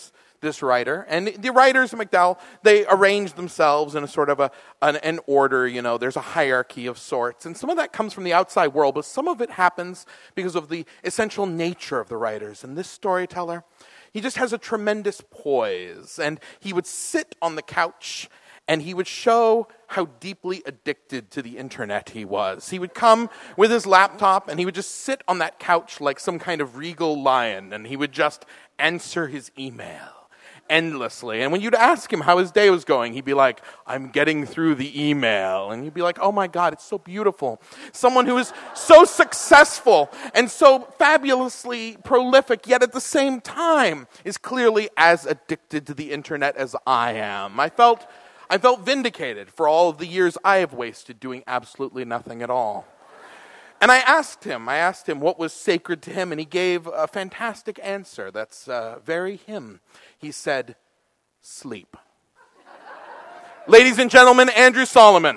this writer. And the writers of MacDowell, they arrange themselves in a sort of an order, there's a hierarchy of sorts. And some of that comes from the outside world, but some of it happens because of the essential nature of the writers. And this storyteller, he just has a tremendous poise. And he would sit on the couch and he would show how deeply addicted to the internet he was. He would come with his laptop and he would just sit on that couch like some kind of regal lion, and he would just answer his email endlessly. And when you'd ask him how his day was going, he'd be like, I'm getting through the email. And you'd be like, oh my God, it's so beautiful. Someone who is so successful and so fabulously prolific, yet at the same time is clearly as addicted to the internet as I am. I felt vindicated for all of the years I have wasted doing absolutely nothing at all. And I asked him what was sacred to him, and he gave a fantastic answer that's very him. He said, sleep. Ladies and gentlemen, Andrew Solomon.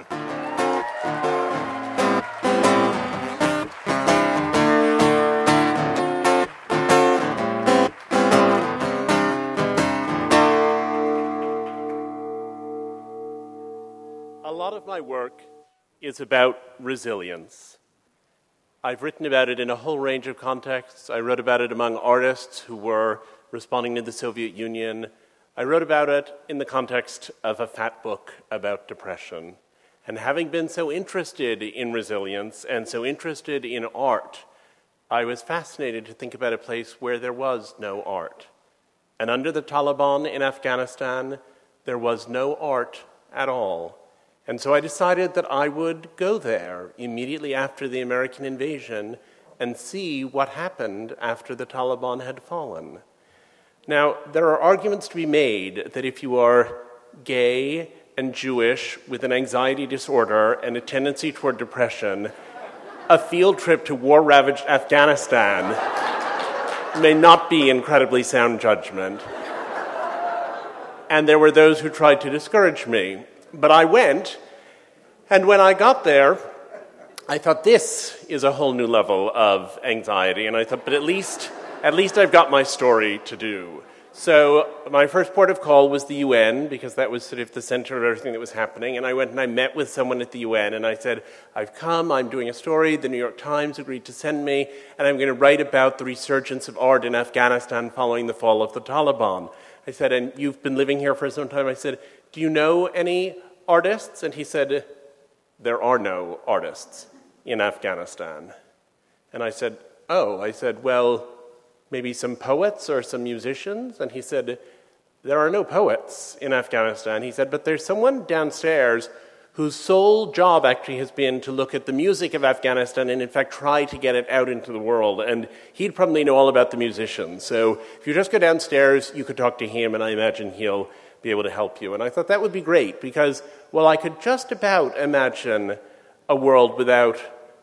A lot of my work is about resilience. I've written about it in a whole range of contexts. I wrote about it among artists who were responding to the Soviet Union. I wrote about it in the context of a fat book about depression. And having been so interested in resilience and so interested in art, I was fascinated to think about a place where there was no art. And under the Taliban in Afghanistan, there was no art at all. And so I decided that I would go there immediately after the American invasion and see what happened after the Taliban had fallen. Now, there are arguments to be made that if you are gay and Jewish with an anxiety disorder and a tendency toward depression, a field trip to war-ravaged Afghanistan may not be incredibly sound judgment. And there were those who tried to discourage me. But I went, and when I got there, I thought, this is a whole new level of anxiety. And I thought, but at least I've got my story to do. So my first port of call was the UN, because that was sort of the center of everything that was happening. And I went and I met with someone at the UN, and I said, I've come, I'm doing a story, the New York Times agreed to send me, and I'm going to write about the resurgence of art in Afghanistan following the fall of the Taliban. I said, and you've been living here for some time. I said, do you know any artists? And he said, there are no artists in Afghanistan. And I said, well, maybe some poets or some musicians? And he said, there are no poets in Afghanistan. He said, but there's someone downstairs whose sole job actually has been to look at the music of Afghanistan and in fact try to get it out into the world. And he'd probably know all about the musicians. So if you just go downstairs, you could talk to him, and I imagine he'll be able to help you. And I thought that would be great because, well, I could just about imagine a world without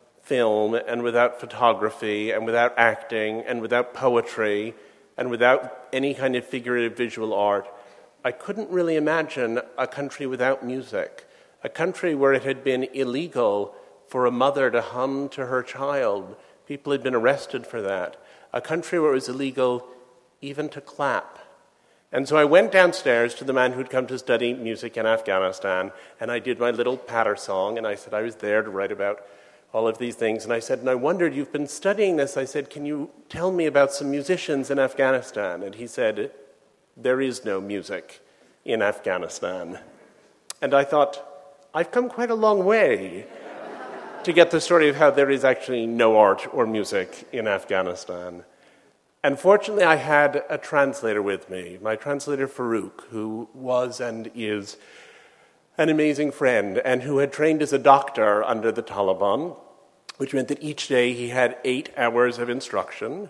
film and without photography and without acting and without poetry and without any kind of figurative visual art. I couldn't really imagine a country without music, a country where it had been illegal for a mother to hum to her child. People had been arrested for that. A country where it was illegal even to clap. And so I went downstairs to the man who'd come to study music in Afghanistan, and I did my little patter song, and I said I was there to write about all of these things. And I said, and I wondered, you've been studying this. I said, can you tell me about some musicians in Afghanistan? And he said, there is no music in Afghanistan. And I thought, I've come quite a long way to get the story of how there is actually no art or music in Afghanistan. And fortunately, I had a translator with me, my translator Farouk, who was and is an amazing friend and who had trained as a doctor under the Taliban, which meant that each day he had 8 hours of instruction,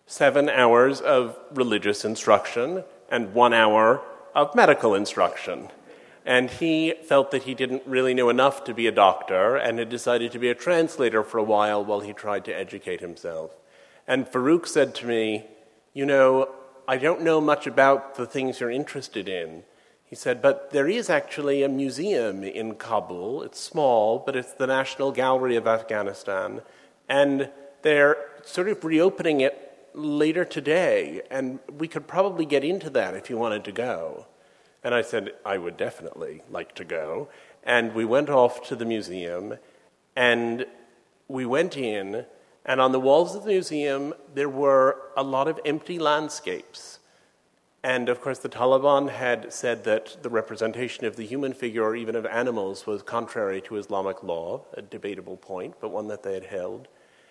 7 hours of religious instruction, and 1 hour of medical instruction. And he felt that he didn't really know enough to be a doctor and had decided to be a translator for a while he tried to educate himself. And Farouk said to me, you know, I don't know much about the things you're interested in. He said, but there is actually a museum in Kabul. It's small, but it's the National Gallery of Afghanistan. And they're sort of reopening it later today, and we could probably get into that if you wanted to go. And I said, I would definitely like to go. And we went off to the museum, and we went in, and on the walls of the museum, there were a lot of empty landscapes. And, of course, the Taliban had said that the representation of the human figure or even of animals was contrary to Islamic law, a debatable point, but one that they had held.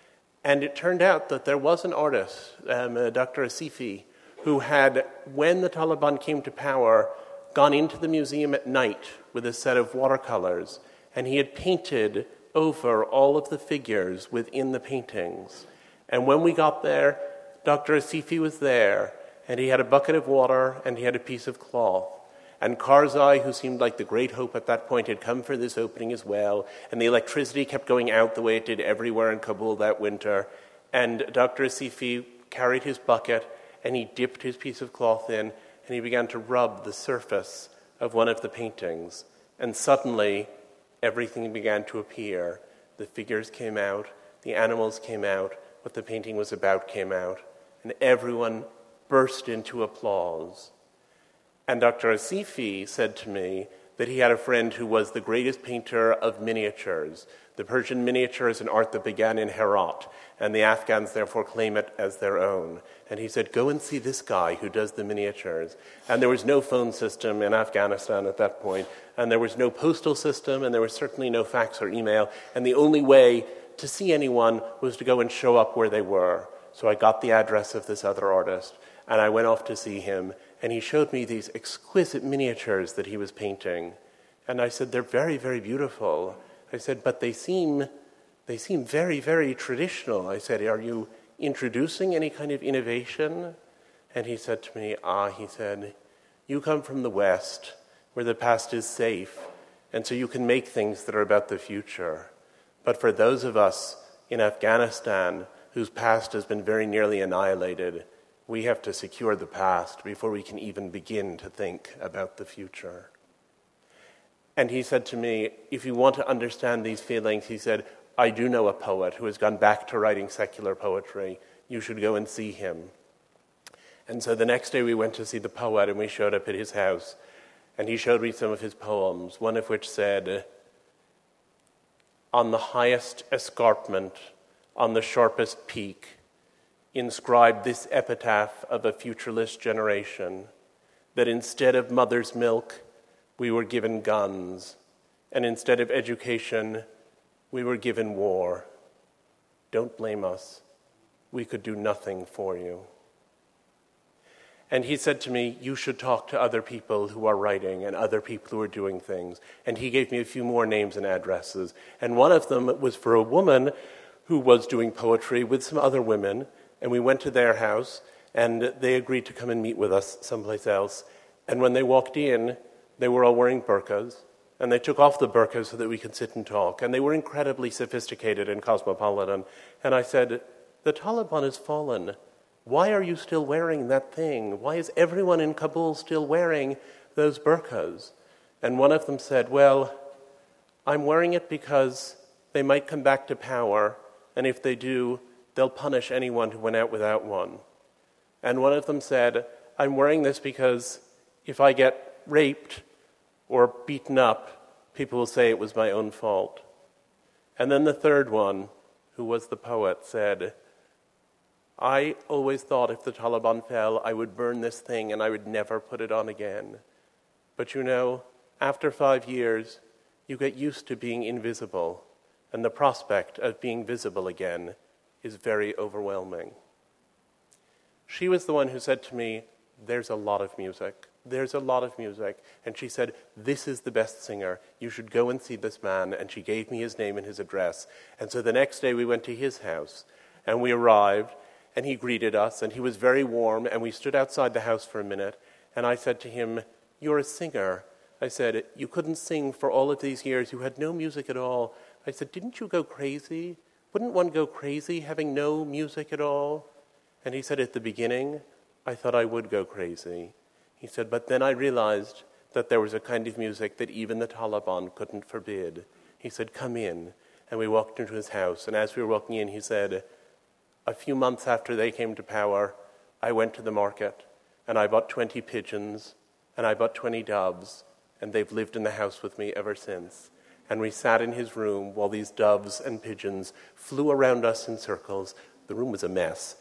And it turned out that there was an artist, Dr. Asifi, who had, when the Taliban came to power, gone into the museum at night with a set of watercolors, and he had painted over all of the figures within the paintings. And when we got there, Dr. Asifi was there, and he had a bucket of water, and he had a piece of cloth. And Karzai, who seemed like the great hope at that point, had come for this opening as well, and the electricity kept going out the way it did everywhere in Kabul that winter. And Dr. Asifi carried his bucket, and he dipped his piece of cloth in, and he began to rub the surface of one of the paintings. And suddenly, everything began to appear. The figures came out, the animals came out, what the painting was about came out, and everyone burst into applause. And Dr. Asifi said to me that he had a friend who was the greatest painter of miniatures. The Persian miniature is an art that began in Herat, and the Afghans therefore claim it as their own. And he said, go and see this guy who does the miniatures. And there was no phone system in Afghanistan at that point, and there was no postal system, and there was certainly no fax or email, and the only way to see anyone was to go and show up where they were. So I got the address of this other artist, and I went off to see him, and he showed me these exquisite miniatures that he was painting. And I said, they're very, very beautiful. I said, but they seem very, very traditional. I said, are you introducing any kind of innovation? And he said to me, he said, you come from the West, where the past is safe, and so you can make things that are about the future. But for those of us in Afghanistan, whose past has been very nearly annihilated, we have to secure the past before we can even begin to think about the future. And he said to me, if you want to understand these feelings, he said, I do know a poet who has gone back to writing secular poetry. You should go and see him. And so the next day we went to see the poet, and we showed up at his house, and he showed me some of his poems, one of which said, on the highest escarpment, on the sharpest peak, inscribed this epitaph of a futureless generation, that instead of mother's milk, we were given guns, and instead of education, we were given war. Don't blame us. We could do nothing for you. And he said to me, you should talk to other people who are writing and other people who are doing things. And he gave me a few more names and addresses. And one of them was for a woman who was doing poetry with some other women. And we went to their house, and they agreed to come and meet with us someplace else. And when they walked in, they were all wearing burqas, and they took off the burqas so that we could sit and talk. And they were incredibly sophisticated and cosmopolitan. And I said, the Taliban has fallen. Why are you still wearing that thing? Why is everyone in Kabul still wearing those burqas? And one of them said, well, I'm wearing it because they might come back to power, and if they do, they'll punish anyone who went out without one. And one of them said, I'm wearing this because if I get raped or beaten up, people will say it was my own fault. And then the third one, who was the poet, said, I always thought if the Taliban fell, I would burn this thing and I would never put it on again. But you know, after 5 years, you get used to being invisible, and the prospect of being visible again is very overwhelming. She was the one who said to me, there's a lot of music. There's a lot of music. And she said, this is the best singer. You should go and see this man. And she gave me his name and his address. And so the next day we went to his house, and we arrived, and he greeted us, and he was very warm, and we stood outside the house for a minute, and I said to him, you're a singer. I said, you couldn't sing for all of these years. You had no music at all. I said, didn't you go crazy? Wouldn't one go crazy having no music at all? And he said, at the beginning, I thought I would go crazy. He said, but then I realized that there was a kind of music that even the Taliban couldn't forbid. He said, come in. And we walked into his house, and as we were walking in, he said, a few months after they came to power, I went to the market, and I bought 20 pigeons, and I bought 20 doves, and they've lived in the house with me ever since. And we sat in his room while these doves and pigeons flew around us in circles. The room was a mess.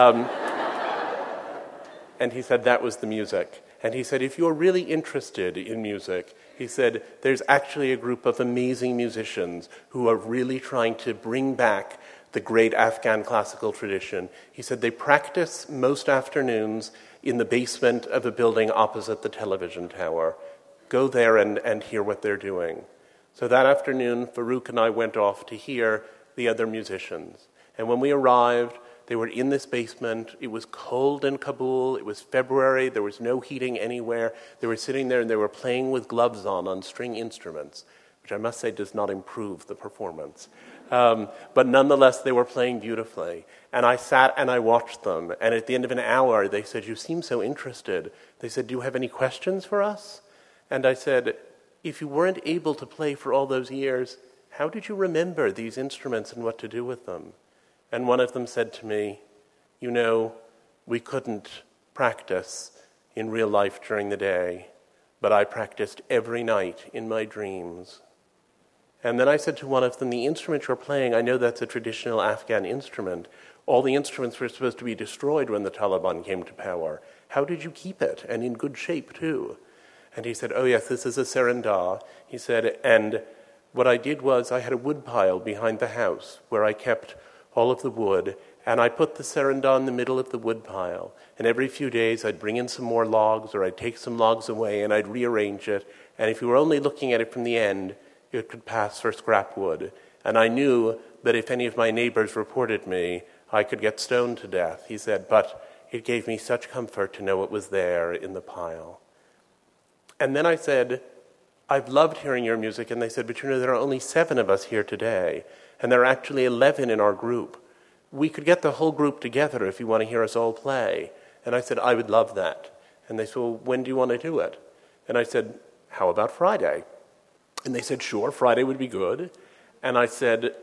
And he said that was the music. And he said, if you're really interested in music, he said, there's actually a group of amazing musicians who are really trying to bring back the great Afghan classical tradition. He said they practice most afternoons in the basement of a building opposite the television tower. Go there and hear what they're doing. So that afternoon, Farouk and I went off to hear the other musicians. And when we arrived, they were in this basement. It was cold in Kabul. It was February. There was no heating anywhere. They were sitting there and they were playing with gloves on string instruments, which I must say does not improve the performance. But nonetheless, they were playing beautifully. And I sat and I watched them. And at the end of an hour, they said, you seem so interested. They said, do you have any questions for us? And I said, if you weren't able to play for all those years, how did you remember these instruments and what to do with them? And one of them said to me, you know, we couldn't practice in real life during the day, but I practiced every night in my dreams. And then I said to one of them, the instrument you're playing, I know that's a traditional Afghan instrument. All the instruments were supposed to be destroyed when the Taliban came to power. How did you keep it, and in good shape too? And he said, oh yes, this is a saranda. He said, and what I did was I had a wood pile behind the house where I kept all of the wood, and I put the saranda in the middle of the wood pile. And every few days I'd bring in some more logs, or I'd take some logs away, and I'd rearrange it. And if you were only looking at it from the end, it could pass for scrap wood. And I knew that if any of my neighbors reported me, I could get stoned to death. He said, but it gave me such comfort to know it was there in the pile. And then I said, I've loved hearing your music. And they said, but you know, there are only 7 of us here today. And there are actually 11 in our group. We could get the whole group together if you want to hear us all play. And I said, I would love that. And they said, well, when do you want to do it? And I said, how about Friday? And they said, sure, Friday would be good. And I said,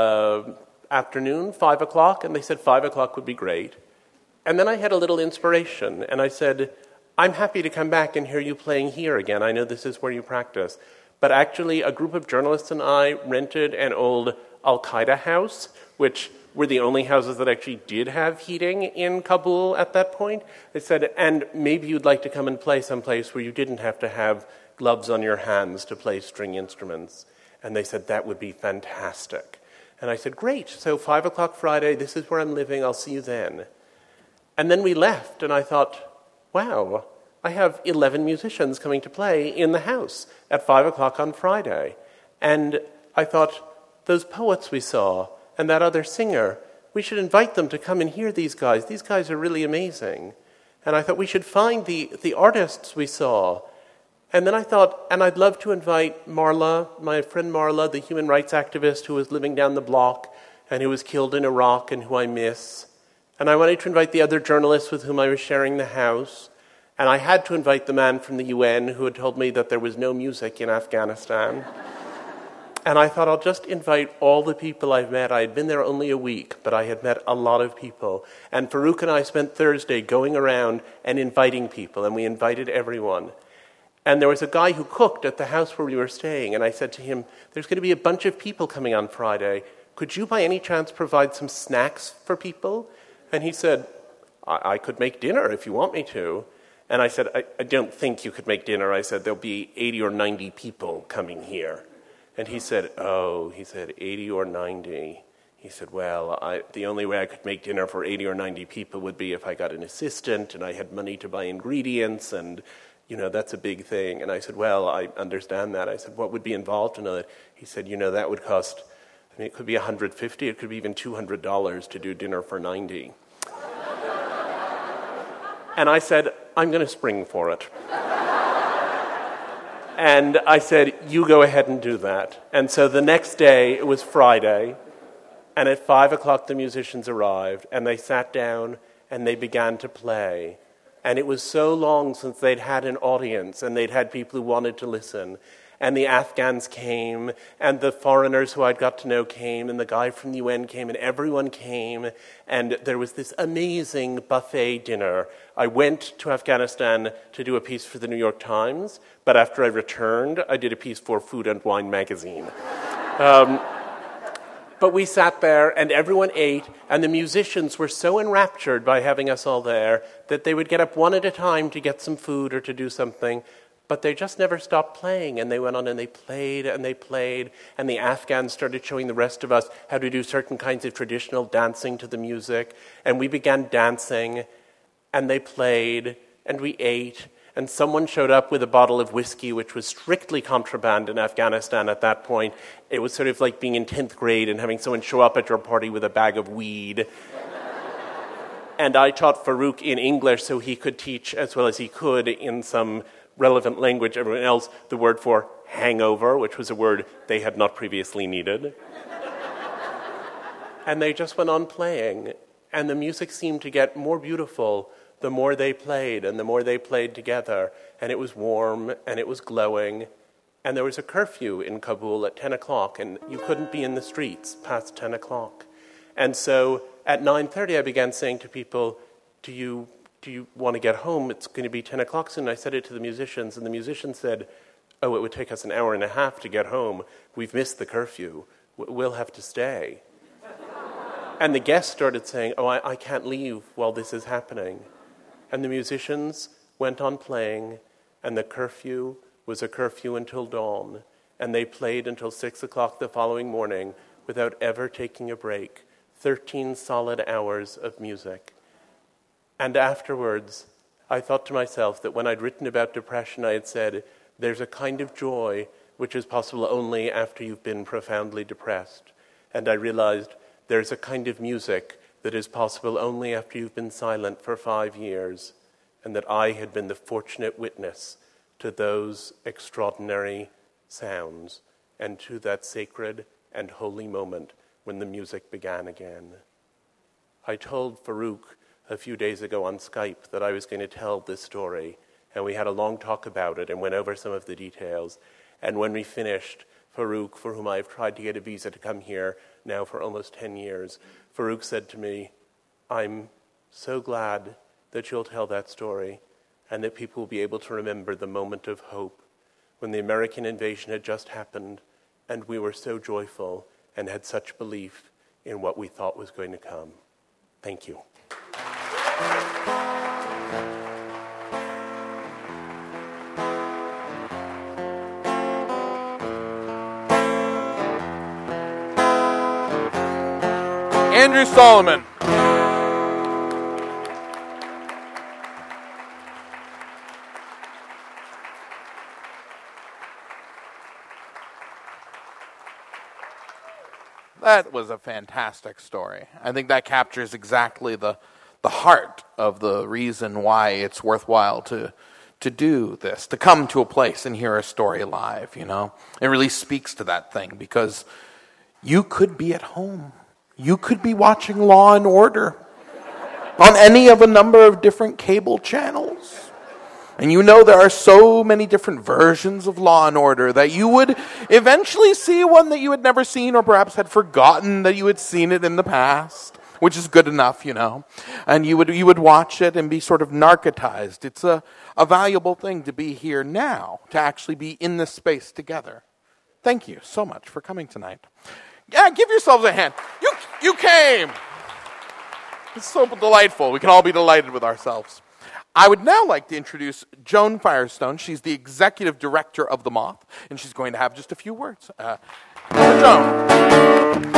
afternoon, 5 o'clock? And they said, 5 o'clock would be great. And then I had a little inspiration. And I said, I'm happy to come back and hear you playing here again. I know this is where you practice. But actually, a group of journalists and I rented an old Al-Qaeda house, which were the only houses that actually did have heating in Kabul at that point. They said, and maybe you'd like to come and play someplace where you didn't have to have gloves on your hands to play string instruments. And they said, that would be fantastic. And I said, great, so 5 o'clock Friday, this is where I'm living, I'll see you then. And then we left, and I thought, wow, I have 11 musicians coming to play in the house at 5 o'clock on Friday. And I thought, those poets we saw and that other singer, we should invite them to come and hear these guys. These guys are really amazing. And I thought we should find the artists we saw. And then I thought, and I'd love to invite Marla, my friend Marla, the human rights activist who was living down the block and who was killed in Iraq and who I miss. And I wanted to invite the other journalists with whom I was sharing the house. And I had to invite the man from the UN who had told me that there was no music in Afghanistan. And I thought, I'll just invite all the people I've met. I had been there only a week, but I had met a lot of people. And Farouk and I spent Thursday going around and inviting people, and we invited everyone. And there was a guy who cooked at the house where we were staying, and I said to him, there's going to be a bunch of people coming on Friday. Could you by any chance provide some snacks for people? And he said, I could make dinner if you want me to. And I said, I don't think you could make dinner. I said, there'll be 80 or 90 people coming here. And he said, 80 or 90. He said, well, the only way I could make dinner for 80 or 90 people would be if I got an assistant and I had money to buy ingredients and, you know, that's a big thing. And I said, well, I understand that. I said, what would be involved in it? He said, you know, that would cost, I mean, it could be $150, it could be even $200 to do dinner for 90. And I said, I'm going to spring for it. And I said, you go ahead and do that. And so the next day, it was Friday, and at 5 o'clock the musicians arrived, and they sat down and they began to play. And it was so long since they'd had an audience and they'd had people who wanted to listen. And the Afghans came, and the foreigners who I'd got to know came, and the guy from the UN came, and everyone came, and there was this amazing buffet dinner. I went to Afghanistan to do a piece for the New York Times, but after I returned, I did a piece for Food and Wine magazine. But we sat there, and everyone ate, and the musicians were so enraptured by having us all there that they would get up one at a time to get some food or to do something, but they just never stopped playing, and they went on and they played, and the Afghans started showing the rest of us how to do certain kinds of traditional dancing to the music, and we began dancing, and they played, and we ate, and someone showed up with a bottle of whiskey, which was strictly contraband in Afghanistan at that point. It was sort of like being in 10th grade and having someone show up at your party with a bag of weed. And I taught Farouk in English so he could teach as well as he could in some relevant language, everyone else, the word for hangover, which was a word they had not previously needed. And they just went on playing. And the music seemed to get more beautiful the more they played, and the more they played together. And it was warm, and it was glowing. And there was a curfew in Kabul at 10 o'clock, and you couldn't be in the streets past 10 o'clock. And so at 9:30, I began saying to people, do you want to get home? It's going to be 10 o'clock soon. I said it to the musicians, and the musicians said, oh, it would take us an hour and a half to get home. We've missed the curfew. We'll have to stay. And the guests started saying, oh, I can't leave while this is happening. And the musicians went on playing, and the curfew was a curfew until dawn. And they played until 6 o'clock the following morning without ever taking a break. 13 solid hours of music. And afterwards, I thought to myself that when I'd written about depression, I had said, there's a kind of joy which is possible only after you've been profoundly depressed. And I realized there's a kind of music that is possible only after you've been silent for 5 years, and that I had been the fortunate witness to those extraordinary sounds and to that sacred and holy moment when the music began again. I told Farouk a few days ago on Skype that I was going to tell this story, and we had a long talk about it and went over some of the details. And when we finished, Farouk, for whom I've tried to get a visa to come here now for almost 10 years, Farouk said to me, I'm so glad that you'll tell that story and that people will be able to remember the moment of hope when the American invasion had just happened and we were so joyful and had such belief in what we thought was going to come. Thank you. Andrew Solomon. That was a fantastic story. I think that captures exactly the heart of the reason why it's worthwhile to do this, to come to a place and hear a story live, you know. It really speaks to that thing because you could be at home. You could be watching Law and Order on any of a number of different cable channels. And you know there are so many different versions of Law and Order that you would eventually see one that you had never seen or perhaps had forgotten that you had seen it in the past, which is good enough, you know. And you would watch it and be sort of narcotized. It's a valuable thing to be here now, to actually be in this space together. Thank you so much for coming tonight. Yeah, give yourselves a hand. You came. It's so delightful. We can all be delighted with ourselves. I would now like to introduce Joan Firestone. She's the executive director of The Moth, and she's going to have just a few words. Joan.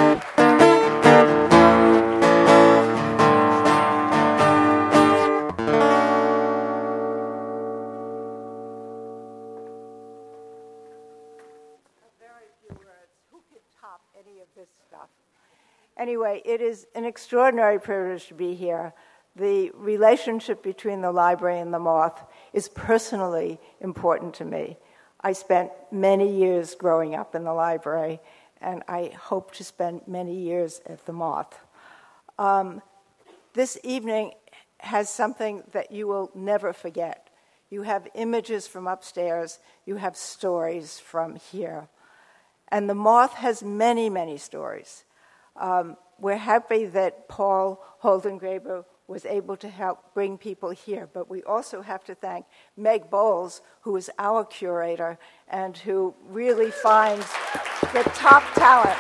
Anyway, it is an extraordinary privilege to be here. The relationship between the library and the Moth is personally important to me. I spent many years growing up in the library, and I hope to spend many years at the Moth. This evening has something that you will never forget. You have images from upstairs. You have stories from here. And the Moth has many, many stories. We're happy that Paul Holdengraber was able to help bring people here, but we also have to thank Meg Bowles, who is our curator and who really finds the top talent.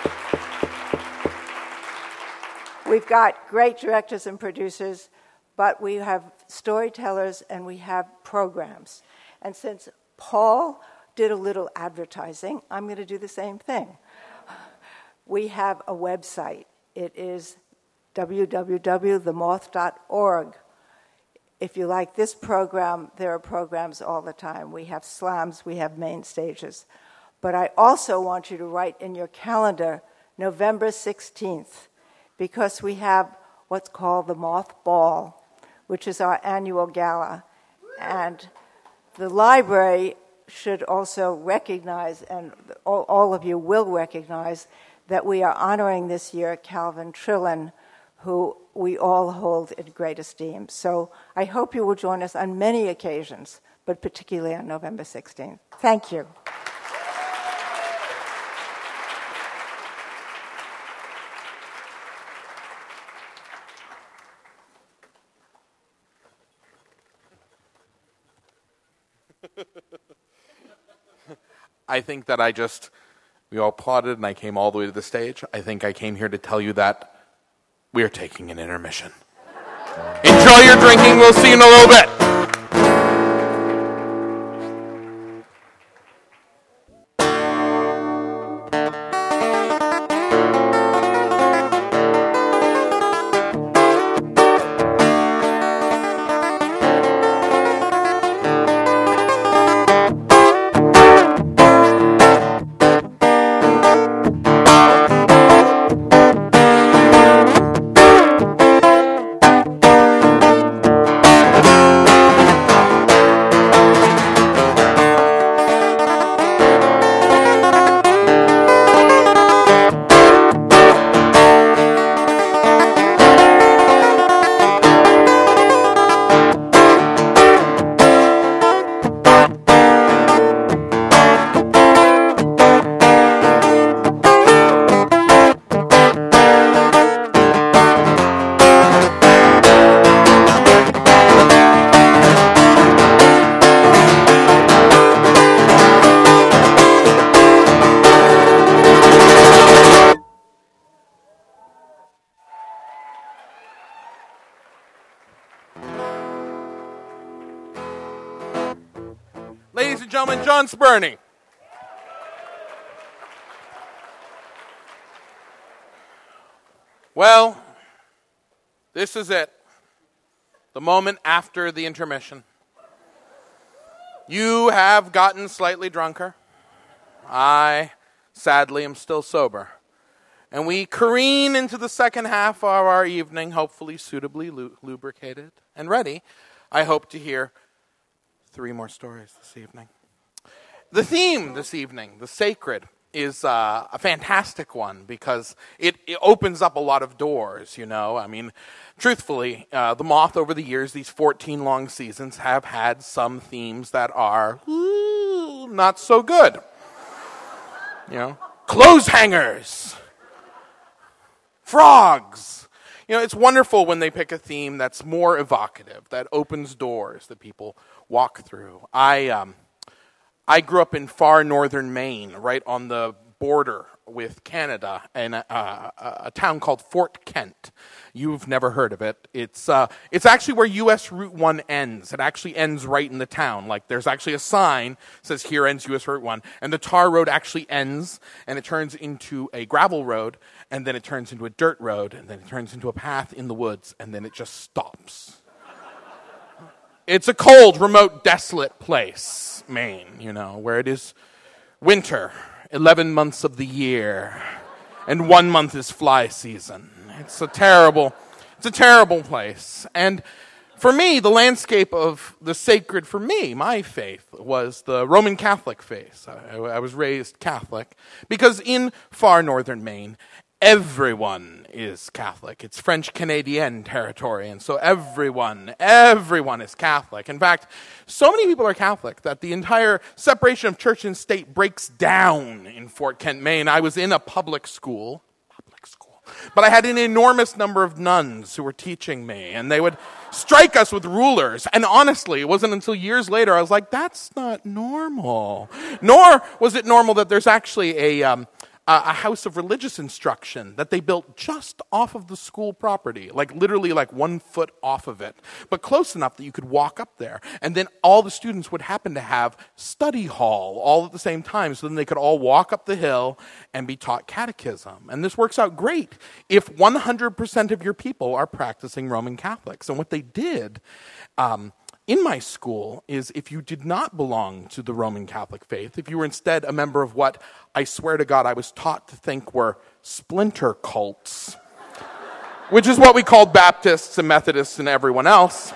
We've got great directors and producers, but we have storytellers and we have programs. And since Paul did a little advertising, I'm going to do the same thing. We have a website. It is www.themoth.org. If you like this program, there are programs all the time. We have slams, we have main stages. But I also want you to write in your calendar November 16th, because we have what's called the Moth Ball, which is our annual gala. And the library should also recognize, and all of you will recognize, that we are honoring this year Calvin Trillin, who we all hold in great esteem. So I hope you will join us on many occasions, but particularly on November 16th. Thank you. I think that we all applauded and I came all the way to the stage. I think I came here to tell you that we're taking an intermission. Enjoy your drinking. We'll see you in a little bit. Ladies and gentlemen, John Spurney. Well, this is it. The moment after the intermission. You have gotten slightly drunker. I, sadly, am still sober. And we careen into the second half of our evening, hopefully suitably lubricated and ready, I hope, to hear 3 more stories this evening. The theme this evening, the sacred, is a fantastic one because it opens up a lot of doors, you know. I mean, truthfully, the Moth over the years, these 14 long seasons, have had some themes that are not so good. You know, clothes hangers, frogs. You know, it's wonderful when they pick a theme that's more evocative, that opens doors that people walk through. I grew up in far northern Maine, right on the border with Canada, in a town called Fort Kent. You've never heard of it. It's actually where U.S. Route 1 ends. It actually ends right in the town. Like, there's actually a sign that says, here ends U.S. Route 1. And the tar road actually ends, and it turns into a gravel road, and then it turns into a dirt road, and then it turns into a path in the woods, and then it just stops. It's a cold, remote, desolate place, Maine, you know, where it is winter, 11 months of the year, and 1 month is fly season. It's a terrible place. And for me, the landscape of the sacred, for me, my faith, was the Roman Catholic faith. I was raised Catholic because in far northern Maine, everyone is Catholic. It's French-Canadian territory, and so everyone is Catholic. In fact, so many people are Catholic that the entire separation of church and state breaks down in Fort Kent, Maine. I was in a public school, but I had an enormous number of nuns who were teaching me, and they would strike us with rulers. And honestly, it wasn't until years later I was like, that's not normal. Nor was it normal that there's actually a house of religious instruction that they built just off of the school property, like literally like 1 foot off of it, but close enough that you could walk up there. And then all the students would happen to have study hall all at the same time, so then they could all walk up the hill and be taught catechism. And this works out great if 100% of your people are practicing Roman Catholics. And what they did in my school is if you did not belong to the Roman Catholic faith, if you were instead a member of what I swear to God I was taught to think were splinter cults, which is what we called Baptists and Methodists and everyone else,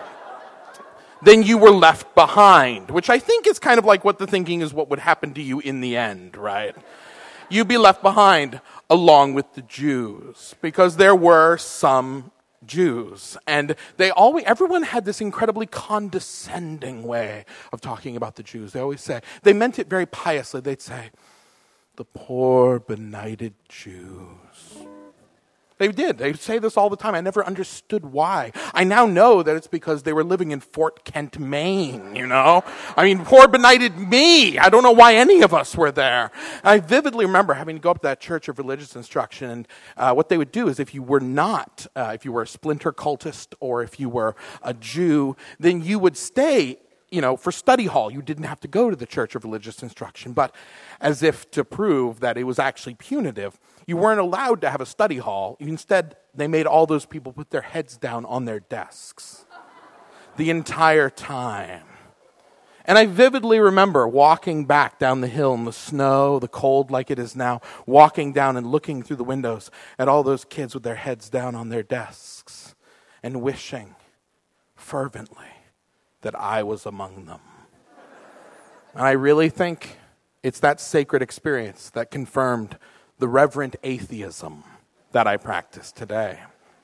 then you were left behind, which I think is kind of like what the thinking is what would happen to you in the end, right? You'd be left behind along with the Jews, because there were some Jews, and everyone had this incredibly condescending way of talking about the Jews. They meant it very piously. They'd say, the poor benighted Jews. They did. They'd say this all the time. I never understood why. I now know that it's because they were living in Fort Kent, Maine, you know? I mean, poor benighted me. I don't know why any of us were there. I vividly remember having to go up to that church of religious instruction, and what they would do is if you were a splinter cultist or if you were a Jew, then you would stay for study hall. You didn't have to go to the church of religious instruction, but as if to prove that it was actually punitive, you weren't allowed to have a study hall. Instead, they made all those people put their heads down on their desks the entire time. And I vividly remember walking back down the hill in the snow, the cold like it is now, walking down and looking through the windows at all those kids with their heads down on their desks and wishing fervently that I was among them. And I really think it's that sacred experience that confirmed the reverent atheism that I practice today.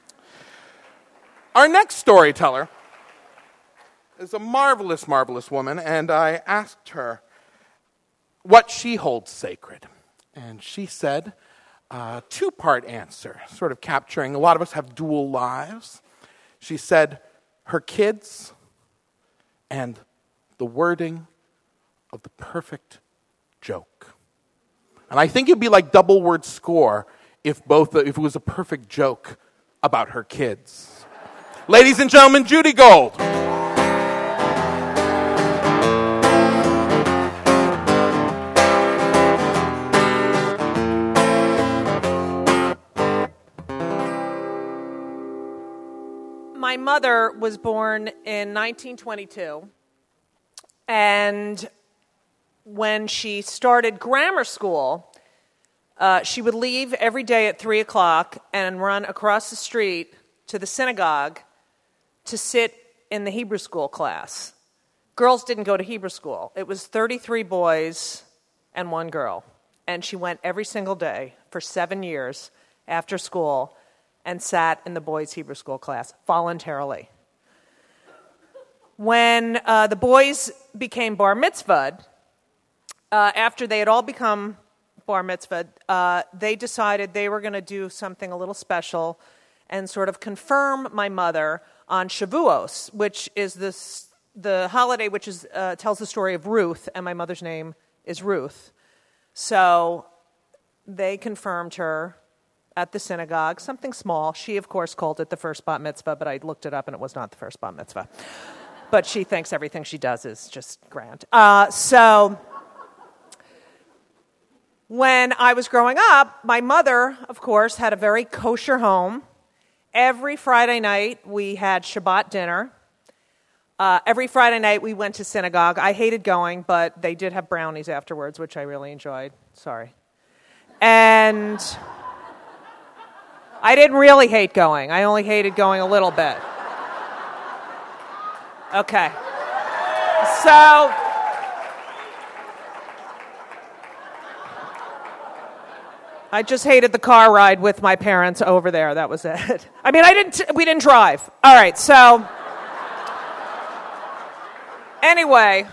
Our next storyteller is a marvelous, marvelous woman, and I asked her what she holds sacred. And she said, two-part answer, sort of capturing, a lot of us have dual lives. She said, her kids and the wording of the perfect joke. And I think it'd be like double word score if it was a perfect joke about her kids. Ladies and gentlemen, Judy Gold. My mother was born in 1922, and when she started grammar school, she would leave every day at 3 o'clock and run across the street to the synagogue to sit in the Hebrew school class. Girls didn't go to Hebrew school. It was 33 boys and 1 girl, and she went every single day for 7 years after school and sat in the boys' Hebrew school class voluntarily. When the boys became bar mitzvahed, after they had all become bar mitzvahed, they decided they were going to do something a little special and sort of confirm my mother on Shavuos, which is the holiday which tells the story of Ruth, and my mother's name is Ruth. So they confirmed her at the synagogue, something small. She, of course, called it the first bat mitzvah, but I looked it up and it was not the first bat mitzvah. But she thinks everything she does is just grand. So when I was growing up, my mother, of course, had a very kosher home. Every Friday night, we had Shabbat dinner. Every Friday night, we went to synagogue. I hated going, but they did have brownies afterwards, which I really enjoyed. Sorry. And I didn't really hate going. I only hated going a little bit. Okay. So I just hated the car ride with my parents over there. That was it. I mean, we didn't drive. All right, so anyway,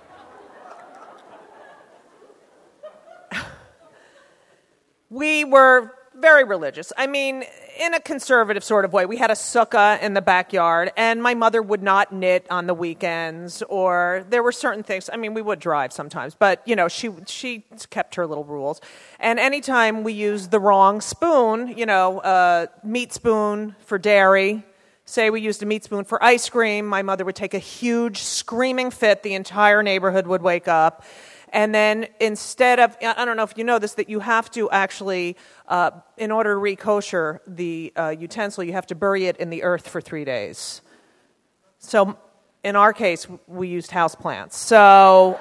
we were very religious. I mean, in a conservative sort of way. We had a sukkah in the backyard, and my mother would not knit on the weekends, or there were certain things. I mean, we would drive sometimes, but, you know, she kept her little rules. And anytime we used the wrong spoon, you know, meat spoon for dairy, say we used a meat spoon for ice cream, my mother would take a huge screaming fit. The entire neighborhood would wake up. And then instead of, I don't know if you know this, that you have to actually, in order to re-kosher the utensil, you have to bury it in the earth for 3 days. So in our case, we used houseplants. So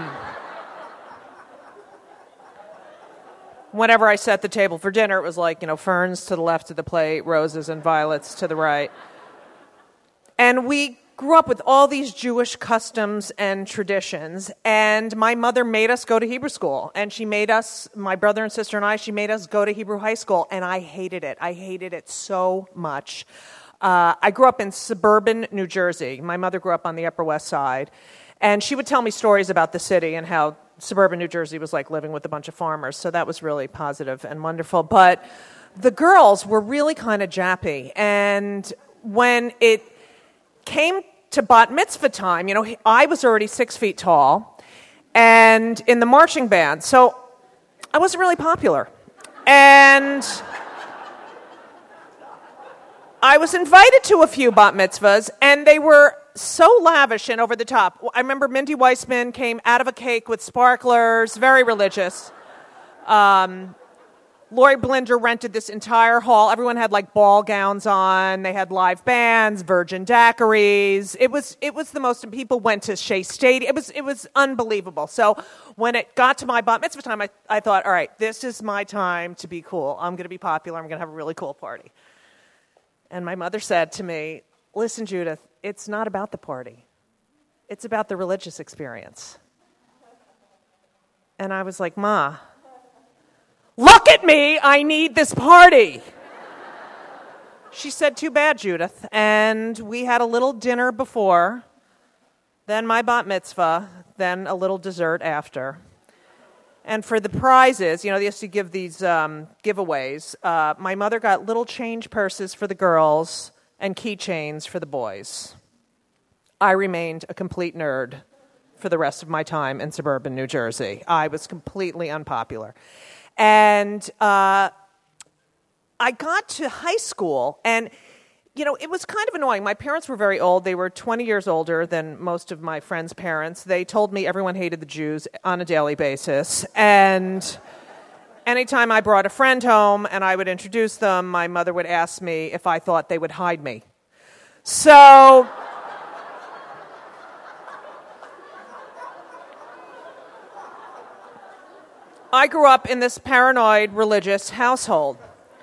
whenever I set the table for dinner, it was like, you know, ferns to the left of the plate, roses and violets to the right. And we grew up with all these Jewish customs and traditions, and my mother made us go to Hebrew school, and she made us, my brother and sister and I, she made us go to Hebrew high school, and I hated it. I hated it so much. I grew up in suburban New Jersey. My mother grew up on the Upper West Side, and she would tell me stories about the city and how suburban New Jersey was like living with a bunch of farmers, so that was really positive and wonderful. But the girls were really kind of jappy, and when it came to bat mitzvah time, you know, I was already 6 feet tall and in the marching band, so I wasn't really popular. And I was invited to a few bat mitzvahs, and they were so lavish and over the top. I remember Mindy Weissman came out of a cake with sparklers, very religious. Lori Blinder rented this entire hall. Everyone had like ball gowns on. They had live bands, virgin daiquiris. It was the most. People went to Shea Stadium. It was unbelievable. So when it got to my bat mitzvah time, I thought, all right, this is my time to be cool. I'm going to be popular. I'm going to have a really cool party. And my mother said to me, "Listen, Judith, it's not about the party. It's about the religious experience." And I was like, "Ma, look at me, I need this party." She said, "Too bad, Judith." And we had a little dinner before, then my bat mitzvah, then a little dessert after. And for the prizes, you know, they used to give these giveaways. My mother got little change purses for the girls and keychains for the boys. I remained a complete nerd for the rest of my time in suburban New Jersey. I was completely unpopular. And I got to high school, and, you know, it was kind of annoying. My parents were very old. They were 20 years older than most of my friends' parents. They told me everyone hated the Jews on a daily basis. And anytime I brought a friend home and I would introduce them, my mother would ask me if I thought they would hide me. So I grew up in this paranoid religious household.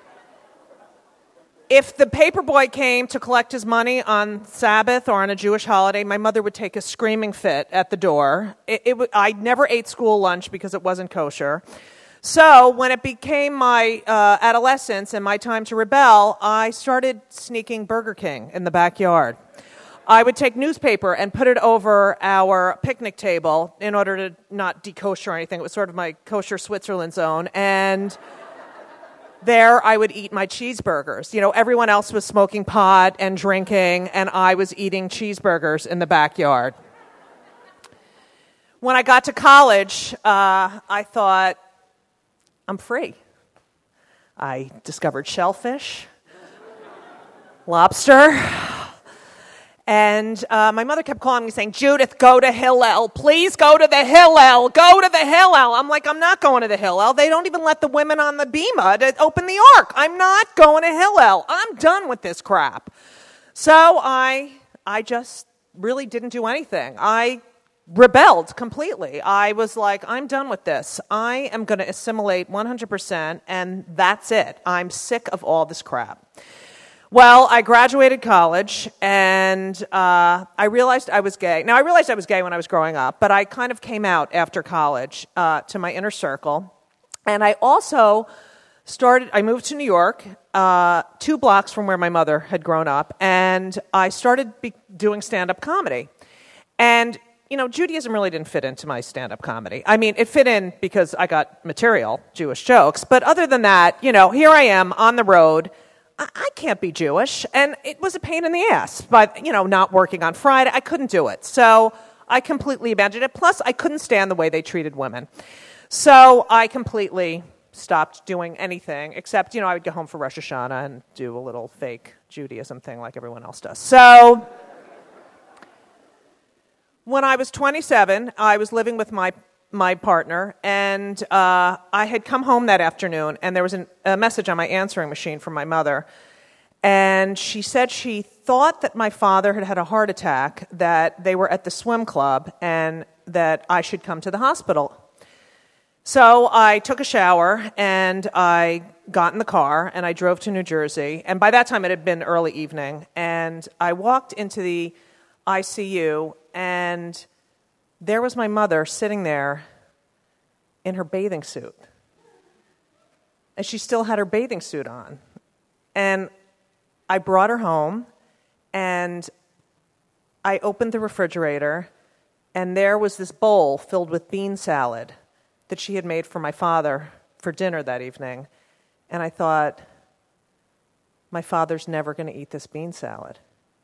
If the paperboy came to collect his money on Sabbath or on a Jewish holiday, my mother would take a screaming fit at the door. I never ate school lunch because it wasn't kosher. So when it became my adolescence and my time to rebel, I started sneaking Burger King in the backyard. I would take newspaper and put it over our picnic table in order to not de-kosher or anything. It was sort of my kosher Switzerland zone. And there I would eat my cheeseburgers. You know, everyone else was smoking pot and drinking, and I was eating cheeseburgers in the backyard. When I got to college, I thought, I'm free. I discovered shellfish, lobster. And my mother kept calling me saying, "Judith, go to Hillel. Please go to the Hillel. Go to the Hillel." I'm like, I'm not going to the Hillel. They don't even let the women on the bima to open the ark. I'm not going to Hillel. I'm done with this crap. So I just really didn't do anything. I rebelled completely. I was like, I'm done with this. I am going to assimilate 100%, and that's it. I'm sick of all this crap. Well, I graduated college, and I realized I was gay. Now, I realized I was gay when I was growing up, but I kind of came out after college to my inner circle. And I also I moved to New York, 2 blocks from where my mother had grown up, and I started doing stand-up comedy. And, Judaism really didn't fit into my stand-up comedy. I mean, it fit in because I got material, Jewish jokes, but other than that, here I am on the road. I can't be Jewish, and it was a pain in the ass, but, not working on Friday, I couldn't do it. So I completely abandoned it. Plus, I couldn't stand the way they treated women. So I completely stopped doing anything, except, I would go home for Rosh Hashanah and do a little fake Judaism thing like everyone else does. So when I was 27, I was living with my partner, and I had come home that afternoon, and there was a message on my answering machine from my mother, and she said she thought that my father had had a heart attack, that they were at the swim club, and that I should come to the hospital. So I took a shower, and I got in the car, and I drove to New Jersey, and by that time it had been early evening, and I walked into the ICU, and there was my mother sitting there in her bathing suit. And she still had her bathing suit on. And I brought her home, and I opened the refrigerator, and there was this bowl filled with bean salad that she had made for my father for dinner that evening. And I thought, my father's never going to eat this bean salad.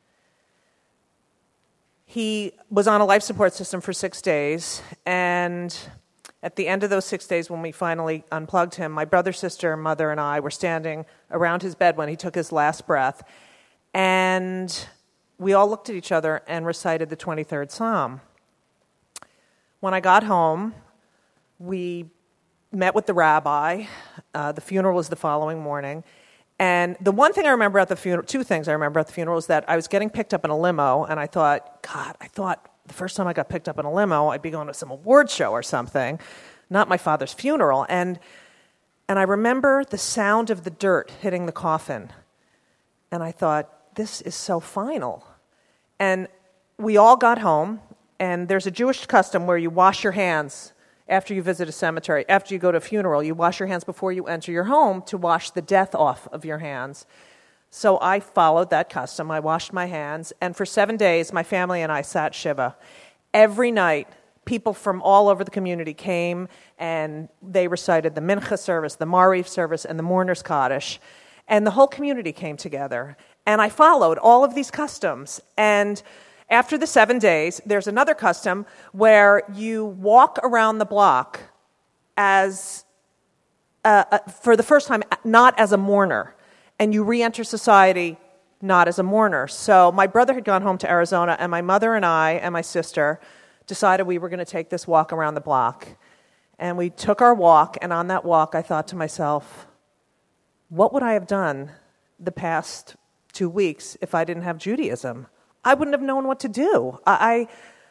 He was on a life support system for 6 days, and at the end of those 6 days, when we finally unplugged him, my brother, sister, mother, and I were standing around his bed when he took his last breath, and we all looked at each other and recited the 23rd Psalm. When I got home, we met with the rabbi. The funeral was the following morning. And the one thing I remember at the funeral, 2 things I remember at the funeral, is that I was getting picked up in a limo, and I thought the first time I got picked up in a limo, I'd be going to some award show or something, not my father's funeral. And I remember the sound of the dirt hitting the coffin. And I thought, this is so final. And we all got home, and there's a Jewish custom where you wash your hands after you visit a cemetery. After you go to a funeral, you wash your hands before you enter your home to wash the death off of your hands. So I followed that custom. I washed my hands, and for 7 days, my family and I sat Shiva. Every night, people from all over the community came, and they recited the Mincha service, the Mariv service, and the Mourner's Kaddish, and the whole community came together. And I followed all of these customs, and after the 7 days, there's another custom where you walk around the block as, for the first time, not as a mourner, and you re-enter society not as a mourner. So my brother had gone home to Arizona, and my mother and I and my sister decided we were going to take this walk around the block. And we took our walk, and on that walk, I thought to myself, what would I have done the past 2 weeks if I didn't have Judaism? I wouldn't have known what to do. I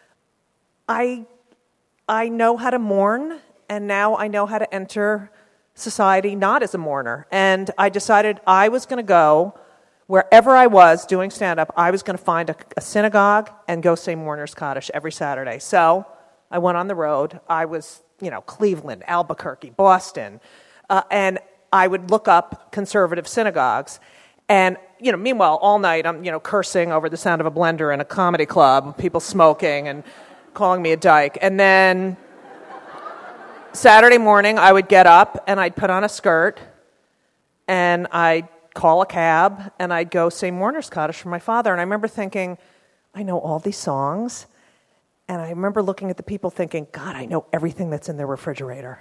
know how to mourn, and now I know how to enter society not as a mourner. And I decided I was going to go wherever I was doing stand-up. I was going to find a synagogue and go say Mourner's Kaddish every Saturday. So I went on the road. I was, Cleveland, Albuquerque, Boston, and I would look up conservative synagogues. And, meanwhile, all night I'm, cursing over the sound of a blender in a comedy club, people smoking and calling me a dyke. And then Saturday morning I would get up and I'd put on a skirt and I'd call a cab and I'd go say Mourner's Kaddish for my father. And I remember thinking, I know all these songs. And I remember looking at the people thinking, God, I know everything that's in their refrigerator.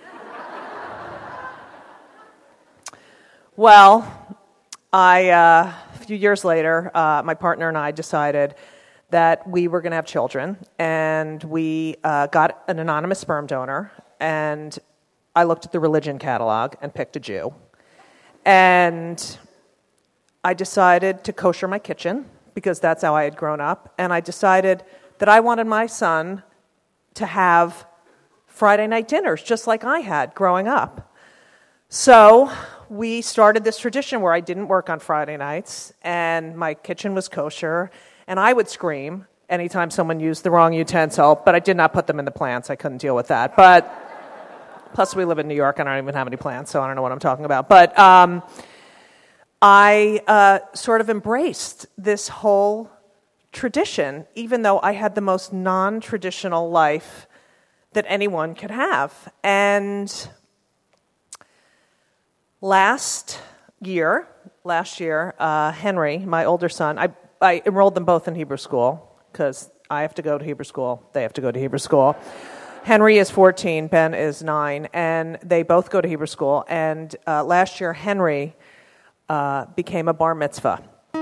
Well, a few years later, my partner and I decided that we were going to have children, and we got an anonymous sperm donor, and I looked at the religion catalog and picked a Jew. And I decided to kosher my kitchen, because that's how I had grown up, and I decided that I wanted my son to have Friday night dinners, just like I had growing up. So we started this tradition where I didn't work on Friday nights, and my kitchen was kosher, and I would scream anytime someone used the wrong utensil, but I did not put them in the plants. I couldn't deal with that. But Plus, we live in New York, and I don't even have any plants, so I don't know what I'm talking about. But I sort of embraced this whole tradition, even though I had the most non-traditional life that anyone could have. And last year, Henry, my older son, I enrolled them both in Hebrew school because I have to go to Hebrew school. They have to go to Hebrew school. Henry is 14, Ben is 9, and they both go to Hebrew school. And last year, Henry became a bar mitzvah.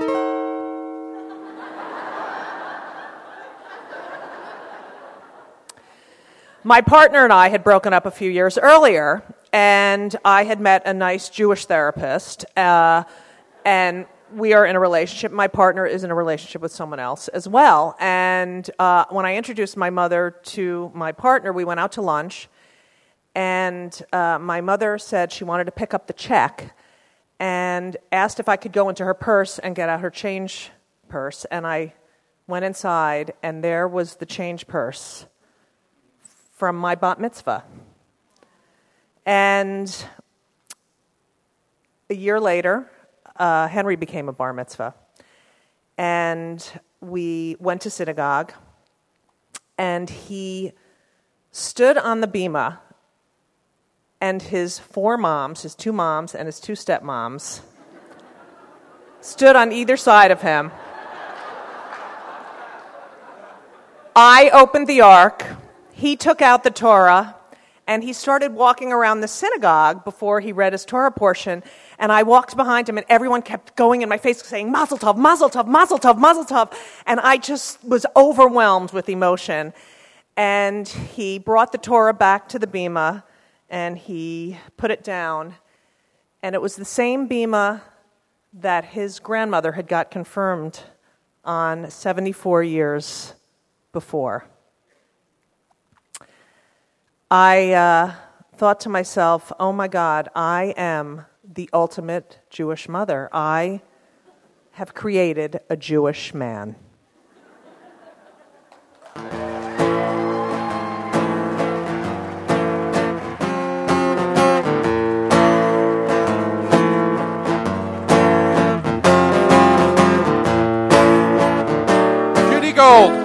My partner and I had broken up a few years earlier, and I had met a nice Jewish therapist, and we are in a relationship. My partner is in a relationship with someone else as well. And when I introduced my mother to my partner, we went out to lunch, and my mother said she wanted to pick up the check and asked if I could go into her purse and get out her change purse. And I went inside, and there was the change purse from my bat mitzvah. And a year later, Henry became a bar mitzvah. And we went to synagogue, and he stood on the bima, and his 4 moms, his 2 moms and his 2 stepmoms, stood on either side of him. I opened the ark. He took out the Torah, and he started walking around the synagogue before he read his Torah portion, and I walked behind him, and everyone kept going in my face saying, Mazel Tov, Mazel Tov, Mazel Tov, Mazel Tov, and I just was overwhelmed with emotion. And he brought the Torah back to the bima, and he put it down, and it was the same bima that his grandmother had got confirmed on 74 years before. I thought to myself, oh my God, I am the ultimate Jewish mother. I have created a Jewish man. Judy Gold.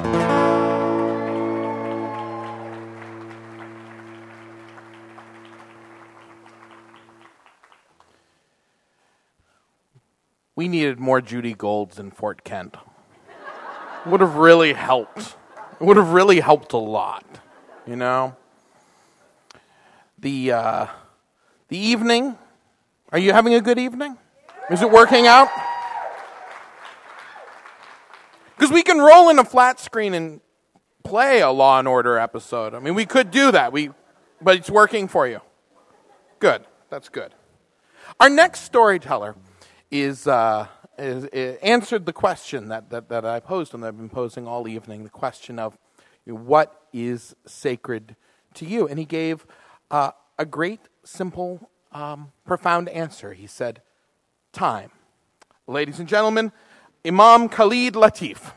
We needed more Judy Golds in Fort Kent. Would have really helped. It would have really helped a lot, you know? The evening, are you having a good evening? Is it working out? Because we can roll in a flat screen and play a Law and Order episode. I mean, we could do that, but it's working for you. Good, that's good. Our next storyteller is answered the question that I posed and that I've been posing all evening, the question of what is sacred to you? And he gave a great, simple, profound answer. He said, time. Ladies and gentlemen, Imam Khalid Latif.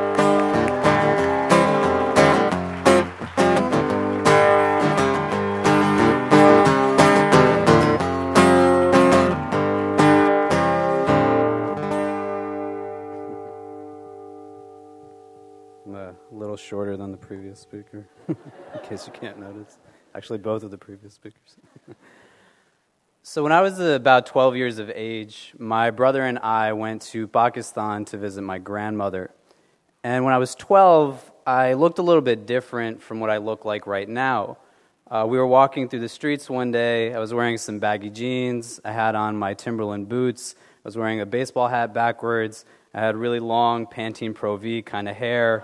A little shorter than the previous speaker, in case you can't notice. Actually, both of the previous speakers. So when I was about 12 years of age, my brother and I went to Pakistan to visit my grandmother. And when I was 12, I looked a little bit different from what I look like right now. We were walking through the streets one day. I was wearing some baggy jeans. I had on my Timberland boots. I was wearing a baseball hat backwards. I had really long Pantene Pro V kind of hair.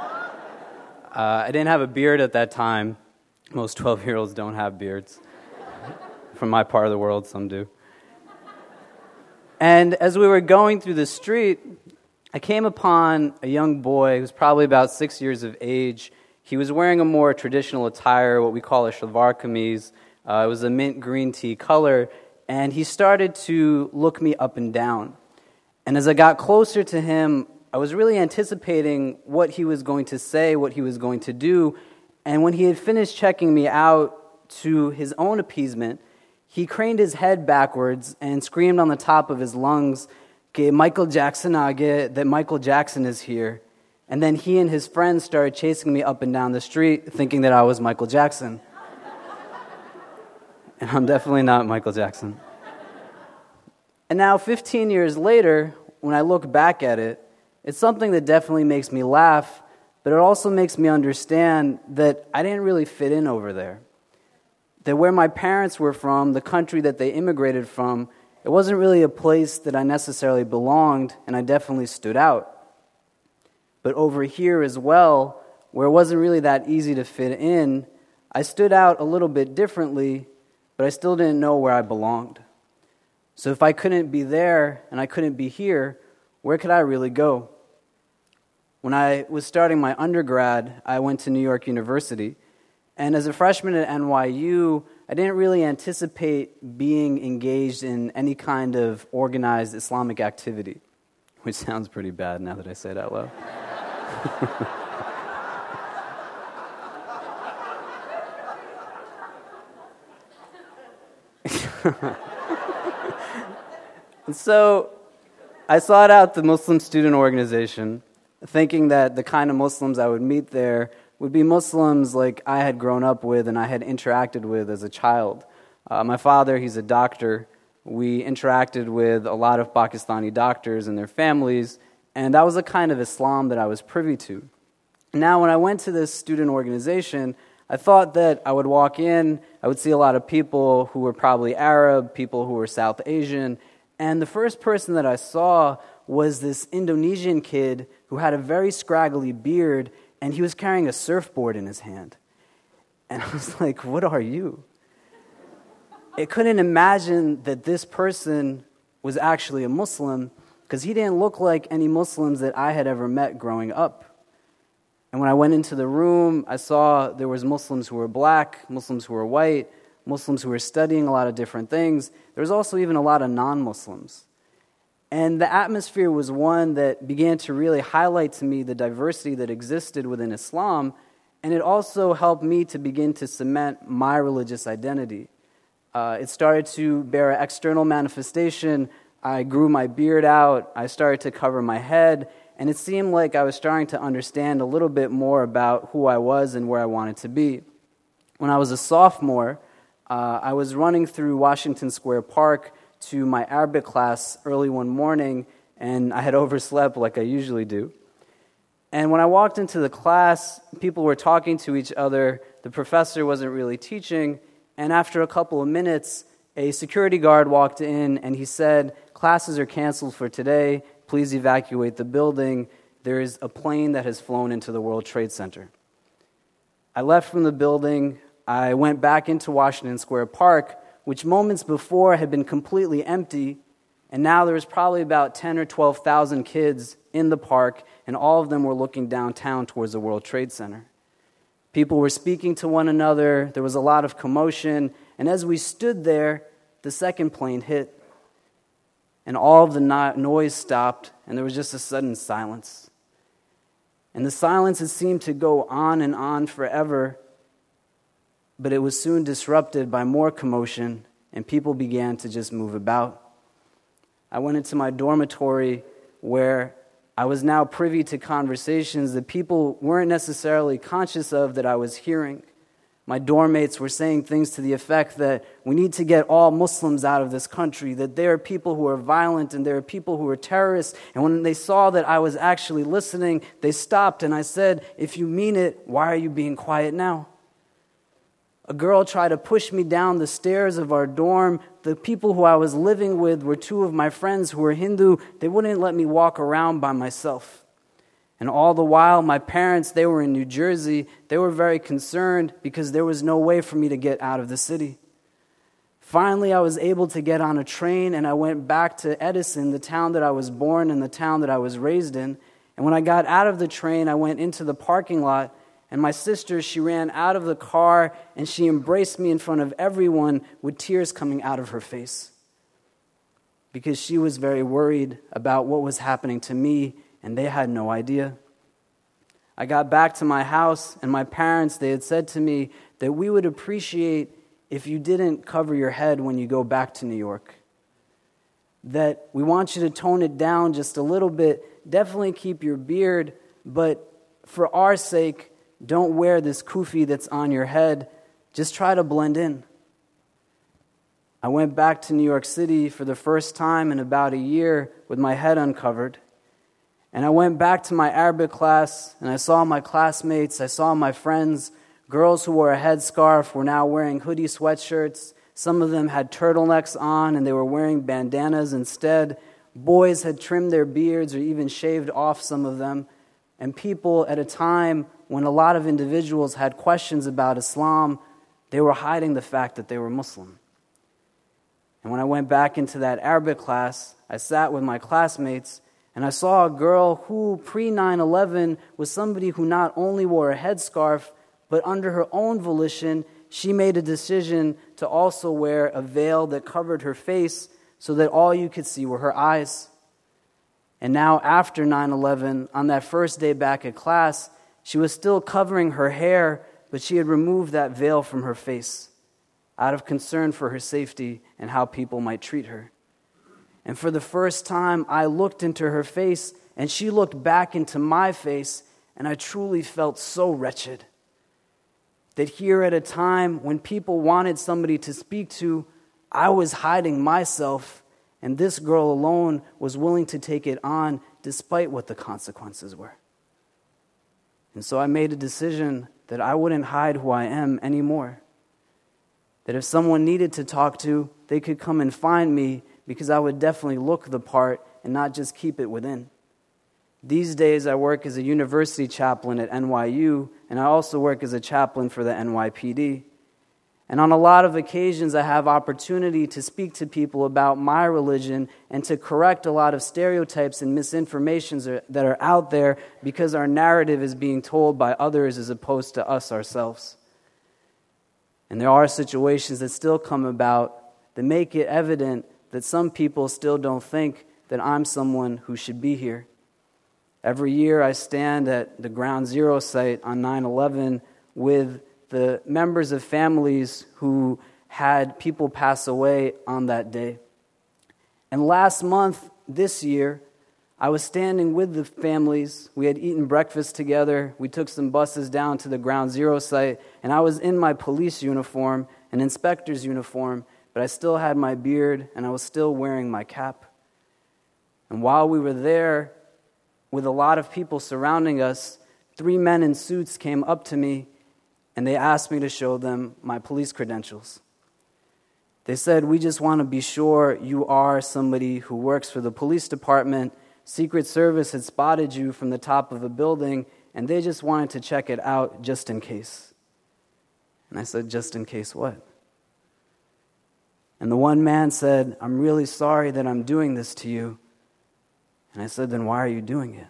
I didn't have a beard at that time. Most 12-year-olds don't have beards. From my part of the world, some do. And as we were going through the street, I came upon a young boy who was probably about 6 years of age. He was wearing a more traditional attire, what we call a shalvar kameez. It was a mint green tea color, and he started to look me up and down. And as I got closer to him, I was really anticipating what he was going to say, what he was going to do. And when he had finished checking me out, to his own appeasement, he craned his head backwards and screamed on the top of his lungs, "Que Michael Jackson aage," that Michael Jackson is here. And then he and his friends started chasing me up and down the street, thinking that I was Michael Jackson. And I'm definitely not Michael Jackson. And now, 15 years later, when I look back at it, it's something that definitely makes me laugh, but it also makes me understand that I didn't really fit in over there. That where my parents were from, the country that they immigrated from, it wasn't really a place that I necessarily belonged, and I definitely stood out. But over here as well, where it wasn't really that easy to fit in, I stood out a little bit differently, but I still didn't know where I belonged. So if I couldn't be there and I couldn't be here, where could I really go? When I was starting my undergrad, I went to New York University. And as a freshman at NYU, I didn't really anticipate being engaged in any kind of organized Islamic activity, which sounds pretty bad now that I say it out loud. And so I sought out the Muslim Student Organization, thinking that the kind of Muslims I would meet there would be Muslims like I had grown up with and I had interacted with as a child. My father, he's a doctor. We interacted with a lot of Pakistani doctors and their families, and that was the kind of Islam that I was privy to. Now, when I went to this student organization, I thought that I would walk in, I would see a lot of people who were probably Arab, people who were South Asian, and the first person that I saw was this Indonesian kid who had a very scraggly beard, and he was carrying a surfboard in his hand. And I was like, what are you? I couldn't imagine that this person was actually a Muslim because he didn't look like any Muslims that I had ever met growing up. And when I went into the room, I saw there was Muslims who were black, Muslims who were white, Muslims who were studying a lot of different things. There was also even a lot of non-Muslims. And the atmosphere was one that began to really highlight to me the diversity that existed within Islam, and it also helped me to begin to cement my religious identity. It started to bear an external manifestation. I grew my beard out, I started to cover my head, and it seemed like I was starting to understand a little bit more about who I was and where I wanted to be. When I was a sophomore, I was running through Washington Square Park to my Arabic class early one morning, and I had overslept like I usually do. And when I walked into the class, people were talking to each other, the professor wasn't really teaching, and after a couple of minutes, a security guard walked in and he said, "Classes are canceled for today, please evacuate the building. There is a plane that has flown into the World Trade Center." I left from the building, I went back into Washington Square Park, which moments before had been completely empty, and now there was probably about 10 or 12,000 kids in the park, and all of them were looking downtown towards the World Trade Center. People were speaking to one another, there was a lot of commotion, and as we stood there, the second plane hit, and all of the noise stopped, and there was just a sudden silence. And the silence, it seemed to go on and on forever, but it was soon disrupted by more commotion, and people began to just move about. I went into my dormitory where I was now privy to conversations that people weren't necessarily conscious of that I was hearing. My dorm mates were saying things to the effect that we need to get all Muslims out of this country, that there are people who are violent and there are people who are terrorists. And when they saw that I was actually listening, they stopped and I said, "If you mean it, why are you being quiet now?" A girl tried to push me down the stairs of our dorm. The people who I was living with were two of my friends who were Hindu. They wouldn't let me walk around by myself. And all the while, my parents, they were in New Jersey. They were very concerned because there was no way for me to get out of the city. Finally, I was able to get on a train and I went back to Edison, the town that I was born and the town that I was raised in. And when I got out of the train, I went into the parking lot. And my sister, she ran out of the car and she embraced me in front of everyone with tears coming out of her face. Because she was very worried about what was happening to me and they had no idea. I got back to my house and my parents, they had said to me that we would appreciate if you didn't cover your head when you go back to New York. That we want you to tone it down just a little bit. Definitely keep your beard, but for our sake, don't wear this kufi that's on your head. Just try to blend in. I went back to New York City for the first time in about a year with my head uncovered. And I went back to my Arabic class, and I saw my classmates, I saw my friends. Girls who wore a headscarf were now wearing hoodie sweatshirts. Some of them had turtlenecks on, and they were wearing bandanas instead. Boys had trimmed their beards or even shaved off some of them. And people at a time when a lot of individuals had questions about Islam, they were hiding the fact that they were Muslim. And when I went back into that Arabic class, I sat with my classmates, and I saw a girl who, pre-9/11, was somebody who not only wore a headscarf, but under her own volition, she made a decision to also wear a veil that covered her face so that all you could see were her eyes. And now after 9/11, on that first day back at class, she was still covering her hair, but she had removed that veil from her face out of concern for her safety and how people might treat her. And for the first time, I looked into her face, and she looked back into my face, and I truly felt so wretched. That here at a time when people wanted somebody to speak to, I was hiding myself, and this girl alone was willing to take it on despite what the consequences were. And so I made a decision that I wouldn't hide who I am anymore. That if someone needed to talk to, they could come and find me, because I would definitely look the part and not just keep it within. These days I work as a university chaplain at NYU, and I also work as a chaplain for the NYPD. And on a lot of occasions I have opportunity to speak to people about my religion and to correct a lot of stereotypes and misinformations that are out there because our narrative is being told by others as opposed to us ourselves. And there are situations that still come about that make it evident that some people still don't think that I'm someone who should be here. Every year I stand at the Ground Zero site on 9/11 with the members of families who had people pass away on that day. And last month, this year, I was standing with the families. We had eaten breakfast together. We took some buses down to the Ground Zero site, and I was in my police uniform, an inspector's uniform, but I still had my beard, and I was still wearing my cap. And while we were there, with a lot of people surrounding us, 3 men in suits came up to me, and they asked me to show them my police credentials. They said, "We just want to be sure you are somebody who works for the police department. Secret Service had spotted you from the top of a building, and they just wanted to check it out just in case." And I said, "Just in case what?" And the one man said, "I'm really sorry that I'm doing this to you." And I said, "Then why are you doing it?"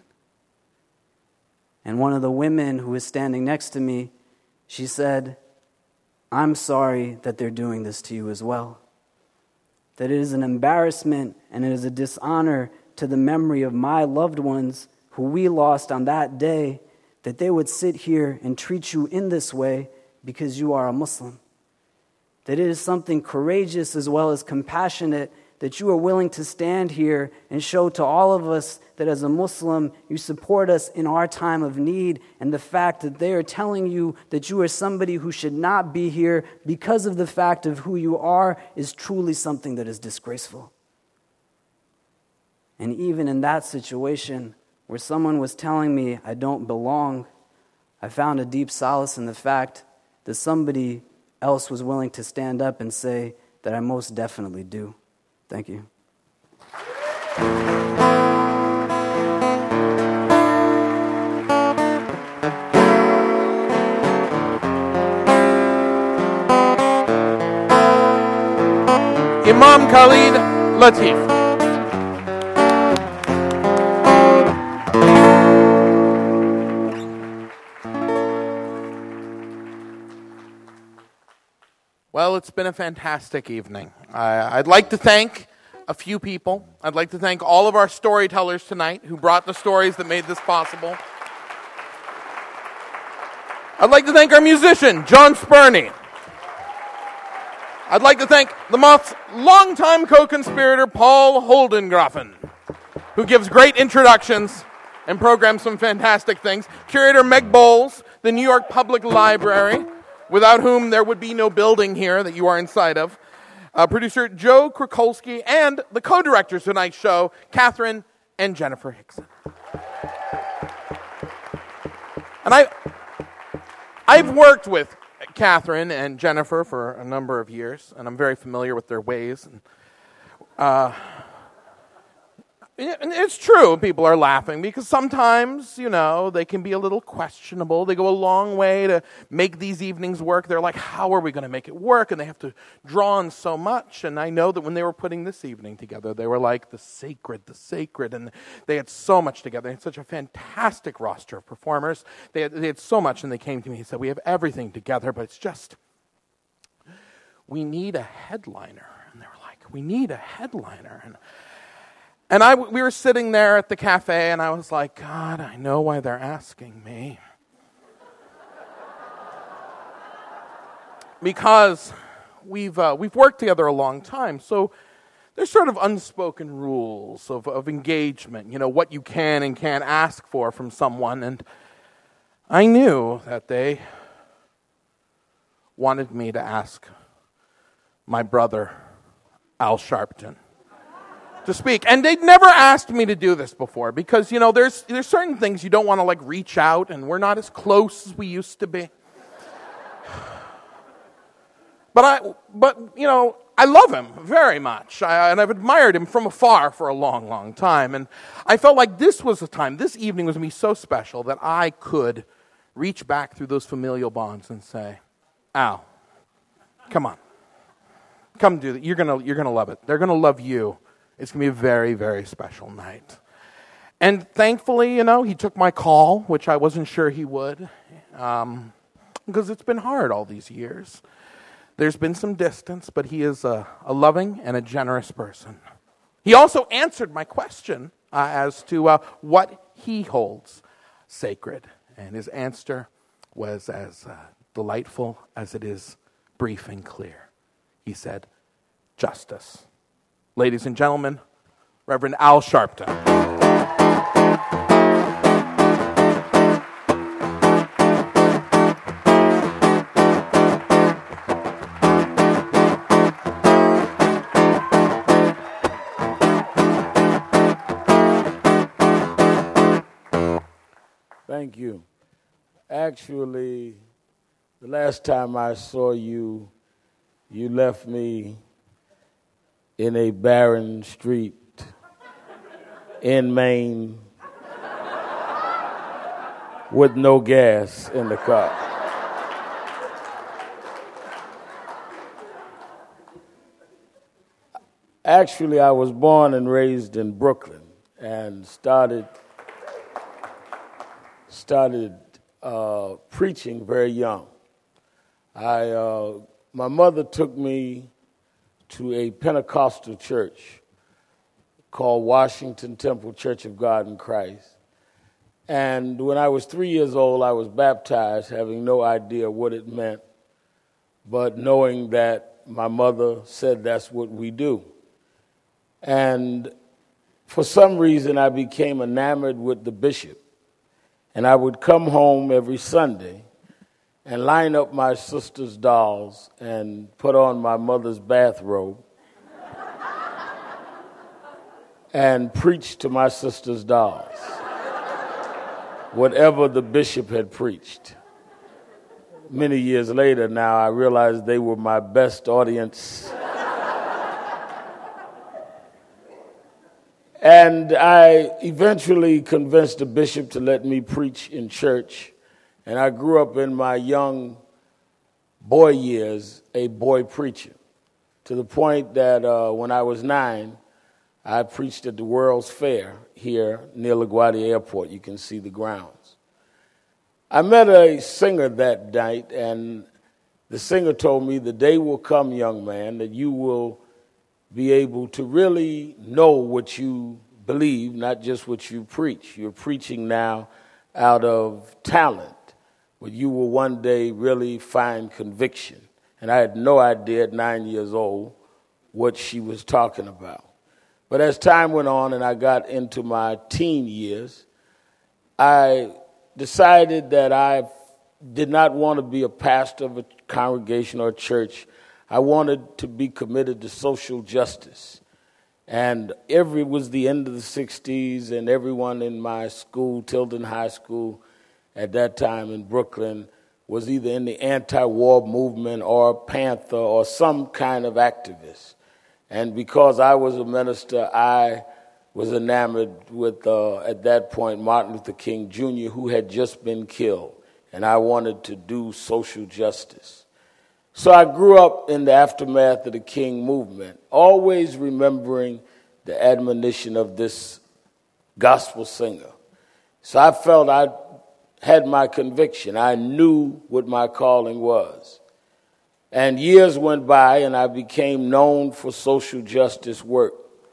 And one of the women who was standing next to me, she said, "I'm sorry that they're doing this to you as well. That it is an embarrassment and it is a dishonor to the memory of my loved ones who we lost on that day, that they would sit here and treat you in this way because you are a Muslim. That it is something courageous as well as compassionate that you are willing to stand here and show to all of us that as a Muslim, you support us in our time of need, and the fact that they are telling you that you are somebody who should not be here because of the fact of who you are is truly something that is disgraceful." And even in that situation, where someone was telling me I don't belong, I found a deep solace in the fact that somebody else was willing to stand up and say that I most definitely do. Thank you. Imam Khalid Latif. Well, it's been a fantastic evening. I'd like to thank a few people. I'd like to thank all of our storytellers tonight who brought the stories that made this possible. I'd like to thank our musician, John Spurney. I'd like to thank the Moth's longtime co-conspirator, Paul Holdengrafen, who gives great introductions and programs some fantastic things. Curator Meg Bowles, the New York Public Library, without whom there would be no building here that you are inside of. Producer Joe Krakolsky, and the co-directors of tonight's show, Catherine and Jennifer Hickson. And I've worked with Catherine and Jennifer for a number of years, and I'm very familiar with their ways. And it's true, people are laughing, because sometimes, they can be a little questionable. They go a long way to make these evenings work. They're like, how are we going to make it work? And they have to draw on so much. And I know that when they were putting this evening together, they were like, the sacred. And they had so much together. They had such a fantastic roster of performers. They had so much, and they came to me and said, we have everything together, but it's just, we need a headliner. And they were like, we need a headliner. And we were sitting there at the cafe, and I was like, God, I know why they're asking me. Because we've worked together a long time, so there's sort of unspoken rules of engagement, what you can and can't ask for from someone. And I knew that they wanted me to ask my brother, Al Sharpton, to speak. And they'd never asked me to do this before because, there's certain things you don't want to reach out, and we're not as close as we used to be. But I love him very much, and I've admired him from afar for a long, long time. And I felt like this evening was going to be so special that I could reach back through those familial bonds and say, Al, come on. Come do that. You're gonna love it. They're going to love you. It's going to be a very, very special night. And thankfully, he took my call, which I wasn't sure he would, because it's been hard all these years. There's been some distance, but he is a loving and a generous person. He also answered my question as to what he holds sacred. And his answer was as delightful as it is brief and clear. He said, justice. Ladies and gentlemen, Reverend Al Sharpton. Thank you. Actually, the last time I saw you, you left me in a barren street in Maine with no gas in the car. Actually, I was born and raised in Brooklyn and started preaching very young. My mother took me to a Pentecostal church called Washington Temple Church of God in Christ. And when I was 3 years old, I was baptized, having no idea what it meant, but knowing that my mother said that's what we do. And for some reason, I became enamored with the bishop. And I would come home every Sunday and line up my sister's dolls and put on my mother's bathrobe and preach to my sister's dolls, whatever the bishop had preached. Many years later now, I realized they were my best audience. And I eventually convinced the bishop to let me preach in church. And I grew up in my young boy years a boy preacher, to the point that when I was 9, I preached at the World's Fair here near LaGuardia Airport. You can see the grounds. I met a singer that night, and the singer told me, the day will come, young man, that you will be able to really know what you believe, not just what you preach. You're preaching now out of talent, but you will one day really find conviction And I had no idea at 9 years old what she was talking about. But as time went on and I got into my teen years, I decided that I did not want to be a pastor of a congregation or a church. I wanted to be committed to social justice. And it was the end of the 60s, and everyone in my school, Tilden High School, at that time in Brooklyn, was either in the anti-war movement or Panther or some kind of activist. And because I was a minister, I was enamored with, at that point, Martin Luther King Jr., who had just been killed. And I wanted to do social justice. So I grew up in the aftermath of the King movement, always remembering the admonition of this gospel singer. So I felt I had my conviction. I knew what my calling was. And years went by, and I became known for social justice work.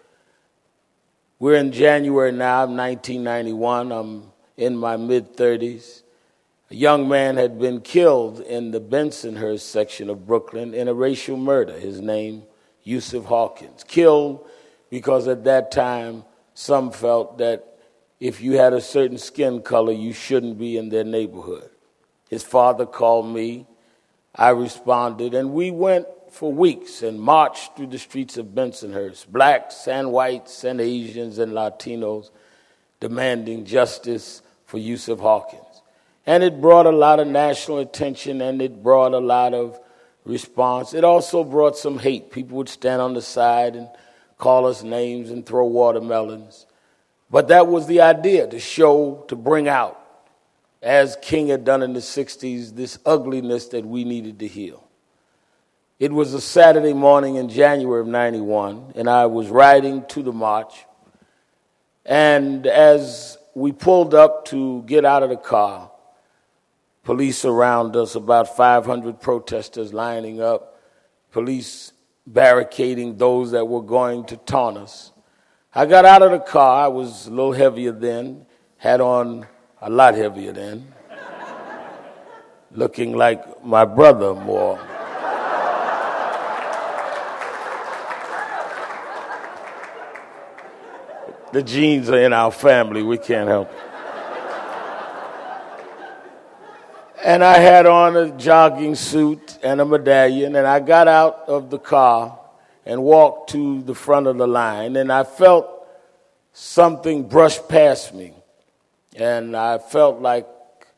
We're in January now, 1991. I'm in my mid-30s. A young man had been killed in the Bensonhurst section of Brooklyn in a racial murder. His name, Yusuf Hawkins. Killed because at that time, some felt that if you had a certain skin color, you shouldn't be in their neighborhood. His father called me. I responded, and we went for weeks and marched through the streets of Bensonhurst, blacks and whites and Asians and Latinos, demanding justice for Yusuf Hawkins. And it brought a lot of national attention, and it brought a lot of response. It also brought some hate. People would stand on the side and call us names and throw watermelons. But that was the idea, to show, to bring out, as King had done in the 60s, this ugliness that we needed to heal. It was a Saturday morning in January of 91, and I was riding to the march. And as we pulled up to get out of the car, police around us, about 500 protesters lining up, police barricading those that were going to taunt us. I got out of the car. I was a little heavier then, had on a lot heavier then, looking like my brother more. The genes are in our family. We can't help it. And I had on a jogging suit and a medallion, and I got out of the car and walked to the front of the line, and I felt something brush past me. And I felt like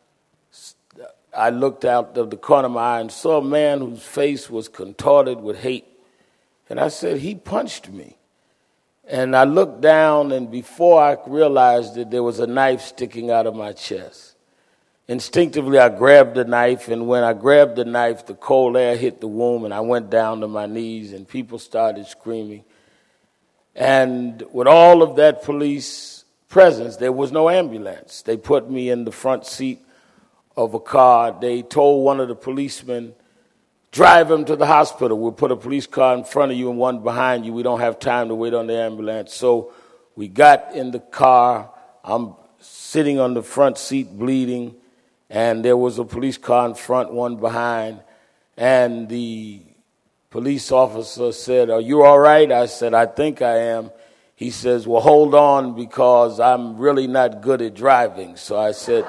I looked out of the corner of my eye and saw a man whose face was contorted with hate. And I said, he punched me. And I looked down, and before I realized it, there was a knife sticking out of my chest. Instinctively, I grabbed the knife, and when I grabbed the knife, the cold air hit the womb, and I went down to my knees, and people started screaming. And with all of that police presence, there was no ambulance. They put me in the front seat of a car. They told one of the policemen, drive him to the hospital. We'll put a police car in front of you and one behind you. We don't have time to wait on the ambulance. So we got in the car. I'm sitting on the front seat bleeding. And there was a police car in front, one behind, and the police officer said, are you all right? I said, I think I am. He says, well, hold on, because I'm really not good at driving. So I said,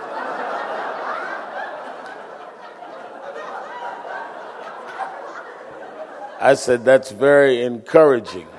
that's very encouraging.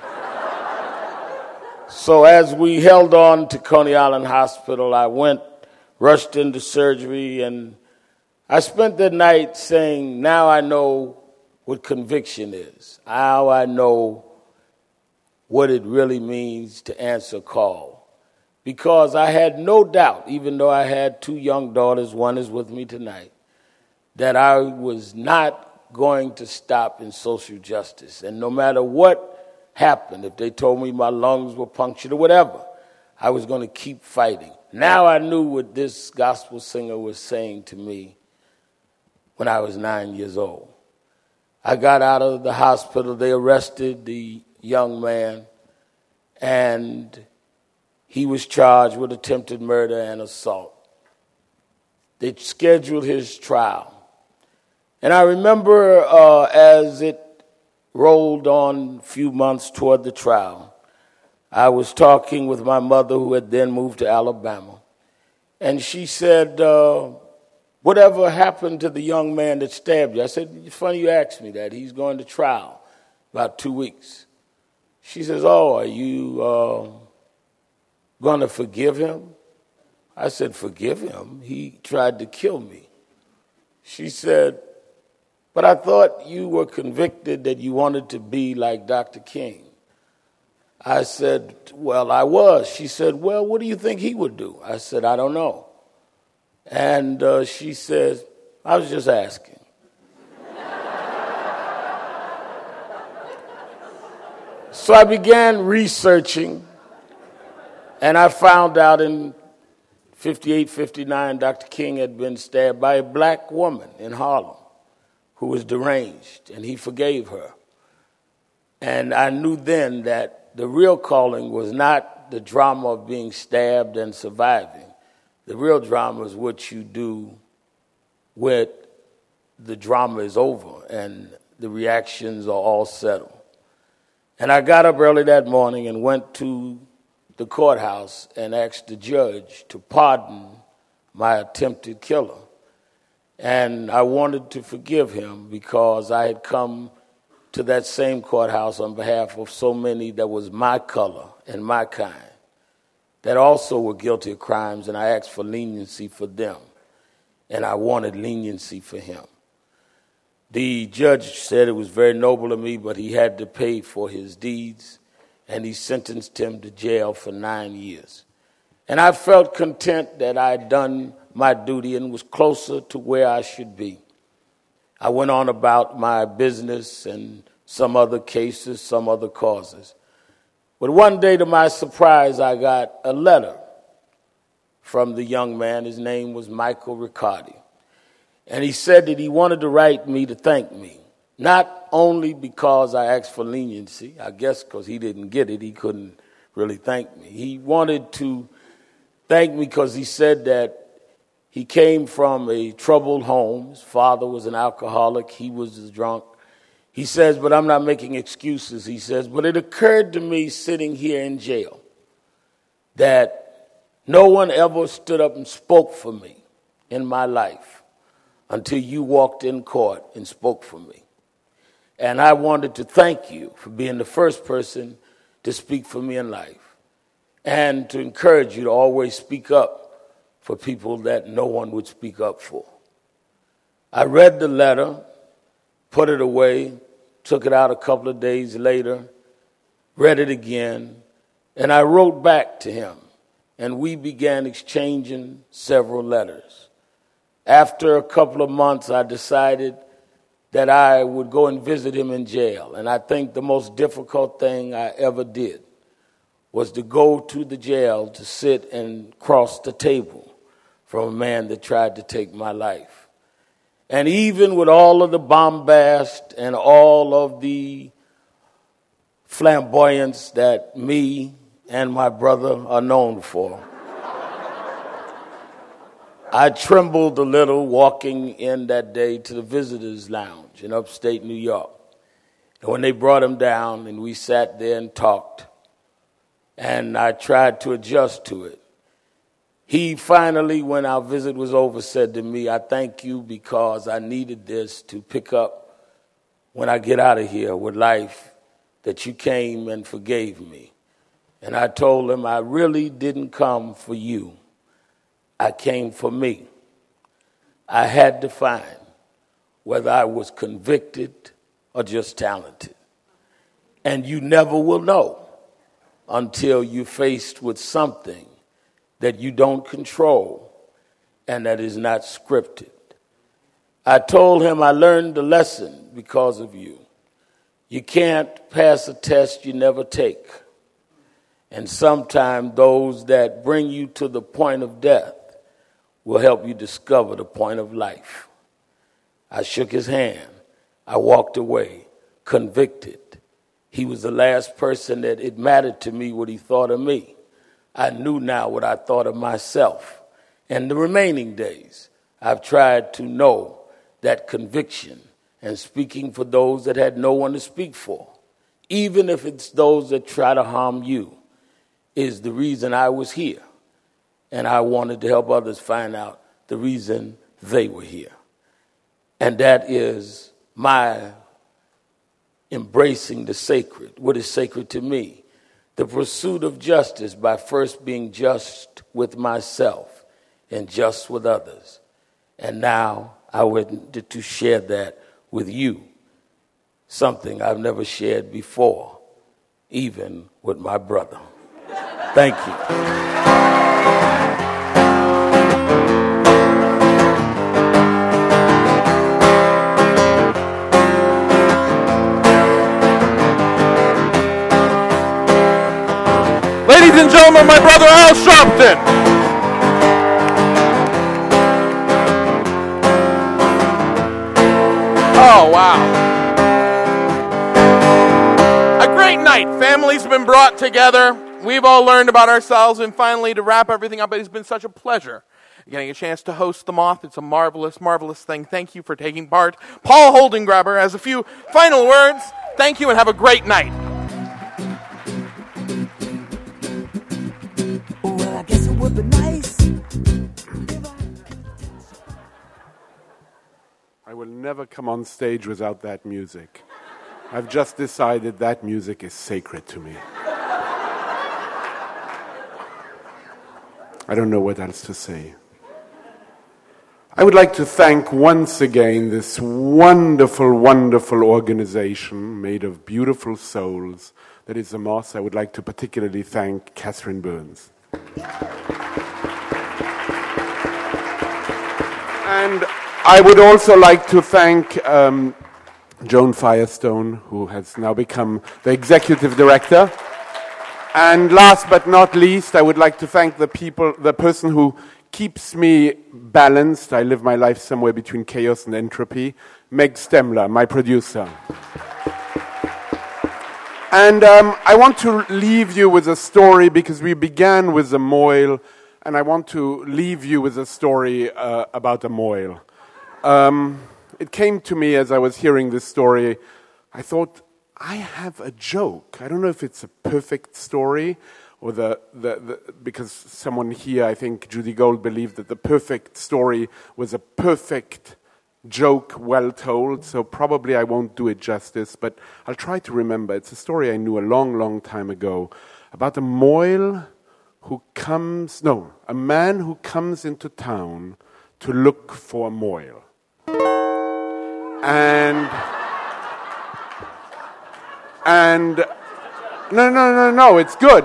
So as we held on to Coney Island Hospital, I rushed into surgery, and I spent the night saying, now I know what conviction is. Now I know what it really means to answer call. Because I had no doubt, even though I had two young daughters, one is with me tonight, that I was not going to stop in social justice. And no matter what happened, if they told me my lungs were punctured or whatever, I was going to keep fighting. Now I knew what this gospel singer was saying to me when I was 9 years old. I got out of the hospital. They arrested the young man, and he was charged with attempted murder and assault. They scheduled his trial. And I remember as it rolled on a few months toward the trial, I was talking with my mother, who had then moved to Alabama, and she said, whatever happened to the young man that stabbed you? I said, it's funny you asked me that. He's going to trial about 2 weeks. She says, oh, are you going to forgive him? I said, forgive him? He tried to kill me. She said, but I thought you were convicted that you wanted to be like Dr. King. I said, well, I was. She said, well, what do you think he would do? I said, I don't know. And she says, I was just asking. So I began researching, and I found out in 58, 59, Dr. King had been stabbed by a black woman in Harlem who was deranged, and he forgave her. And I knew then that the real calling was not the drama of being stabbed and surviving. The real drama is what you do when the drama is over and the reactions are all settled. And I got up early that morning and went to the courthouse and asked the judge to pardon my attempted killer. And I wanted to forgive him because I had come to that same courthouse on behalf of so many that was my color and my kind that also were guilty of crimes, and I asked for leniency for them, and I wanted leniency for him. The judge said it was very noble of me, but he had to pay for his deeds, and he sentenced him to jail for 9 years. And I felt content that I had done my duty and was closer to where I should be. I went on about my business and some other cases, some other causes. But one day, to my surprise, I got a letter from the young man. His name was Michael Riccardi. And he said that he wanted to write me to thank me, not only because I asked for leniency, I guess because he didn't get it, he couldn't really thank me. He wanted to thank me because he said that he came from a troubled home. His father was an alcoholic. He was a drunk. He says, but I'm not making excuses. He says, but it occurred to me sitting here in jail that no one ever stood up and spoke for me in my life until you walked in court and spoke for me. And I wanted to thank you for being the first person to speak for me in life and to encourage you to always speak up for people that no one would speak up for. I read the letter, put it away, took it out a couple of days later, read it again, and I wrote back to him, and we began exchanging several letters. After a couple of months, I decided that I would go and visit him in jail, and I think the most difficult thing I ever did was to go to the jail to sit and cross the table from a man that tried to take my life. And even with all of the bombast and all of the flamboyance that me and my brother are known for, I trembled a little walking in that day to the visitors' lounge in upstate New York. And when they brought him down and we sat there and talked, and I tried to adjust to it, he finally, when our visit was over, said to me, I thank you because I needed this to pick up when I get out of here with life, that you came and forgave me. And I told him I really didn't come for you. I came for me. I had to find whether I was convicted or just talented. And you never will know until you're faced with something that you don't control and that is not scripted. I told him I learned the lesson because of you. You can't pass a test you never take. And sometimes those that bring you to the point of death will help you discover the point of life. I shook his hand. I walked away, convicted. He was the last person that it mattered to me what he thought of me. I knew now what I thought of myself. And the remaining days, I've tried to know that conviction and speaking for those that had no one to speak for, even if it's those that try to harm you, is the reason I was here. And I wanted to help others find out the reason they were here. And that is my embracing the sacred, what is sacred to me. The pursuit of justice by first being just with myself and just with others. And now I wanted to share that with you, something I've never shared before, even with my brother. Thank you. Ladies and gentlemen, my brother Al Sharpton. Oh, wow. A great night. Families have been brought together. We've all learned about ourselves, and finally, to wrap everything up, it has been such a pleasure getting a chance to host the Moth. It's a marvelous, marvelous thing. Thank you for taking part. Paul Holdinggraber has a few final words. Thank you, and have a great night. Well, I guess it would be nice. I will never come on stage without that music. I've just decided that music is sacred to me. I don't know what else to say. I would like to thank once again this wonderful, wonderful organization made of beautiful souls that is the Moth. I would like to particularly thank Catherine Burns. And I would also like to thank Joan Firestone, who has now become the executive director. And last but not least, I would like to thank the person who keeps me balanced. I live my life somewhere between chaos and entropy. Meg Stemler, my producer. And I want to leave you with a story because we began with a moil, and I want to leave you with a story about a moil. It came to me as I was hearing this story. I thought, I have a joke. I don't know if it's a perfect story or because someone here, I think Judy Gold, believed that the perfect story was a perfect joke well told, so probably I won't do it justice, but I'll try to remember. It's a story I knew a long, long time ago about a man who comes into town to look for a moil. And no, it's good.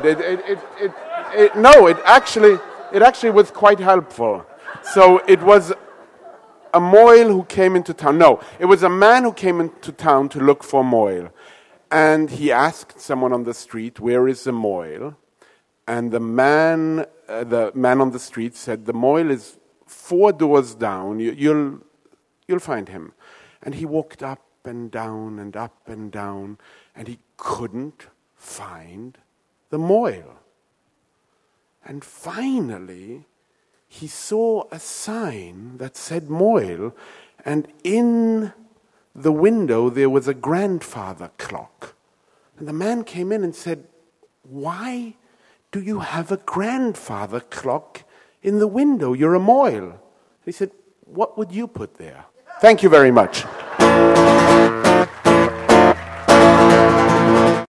It actually was quite helpful. So it was a moil who came into town. No, it was a man who came into town to look for a moil. And he asked someone on the street, where is the moil? And the man on the street said, the moil is 4 doors down. You'll find him. And he walked up and down and up and down, and he couldn't find the moil. And finally, he saw a sign that said moil, and in the window there was a grandfather clock. And the man came in and said, why do you have a grandfather clock in the window? You're a moil. He said, what would you put there? Thank you very much.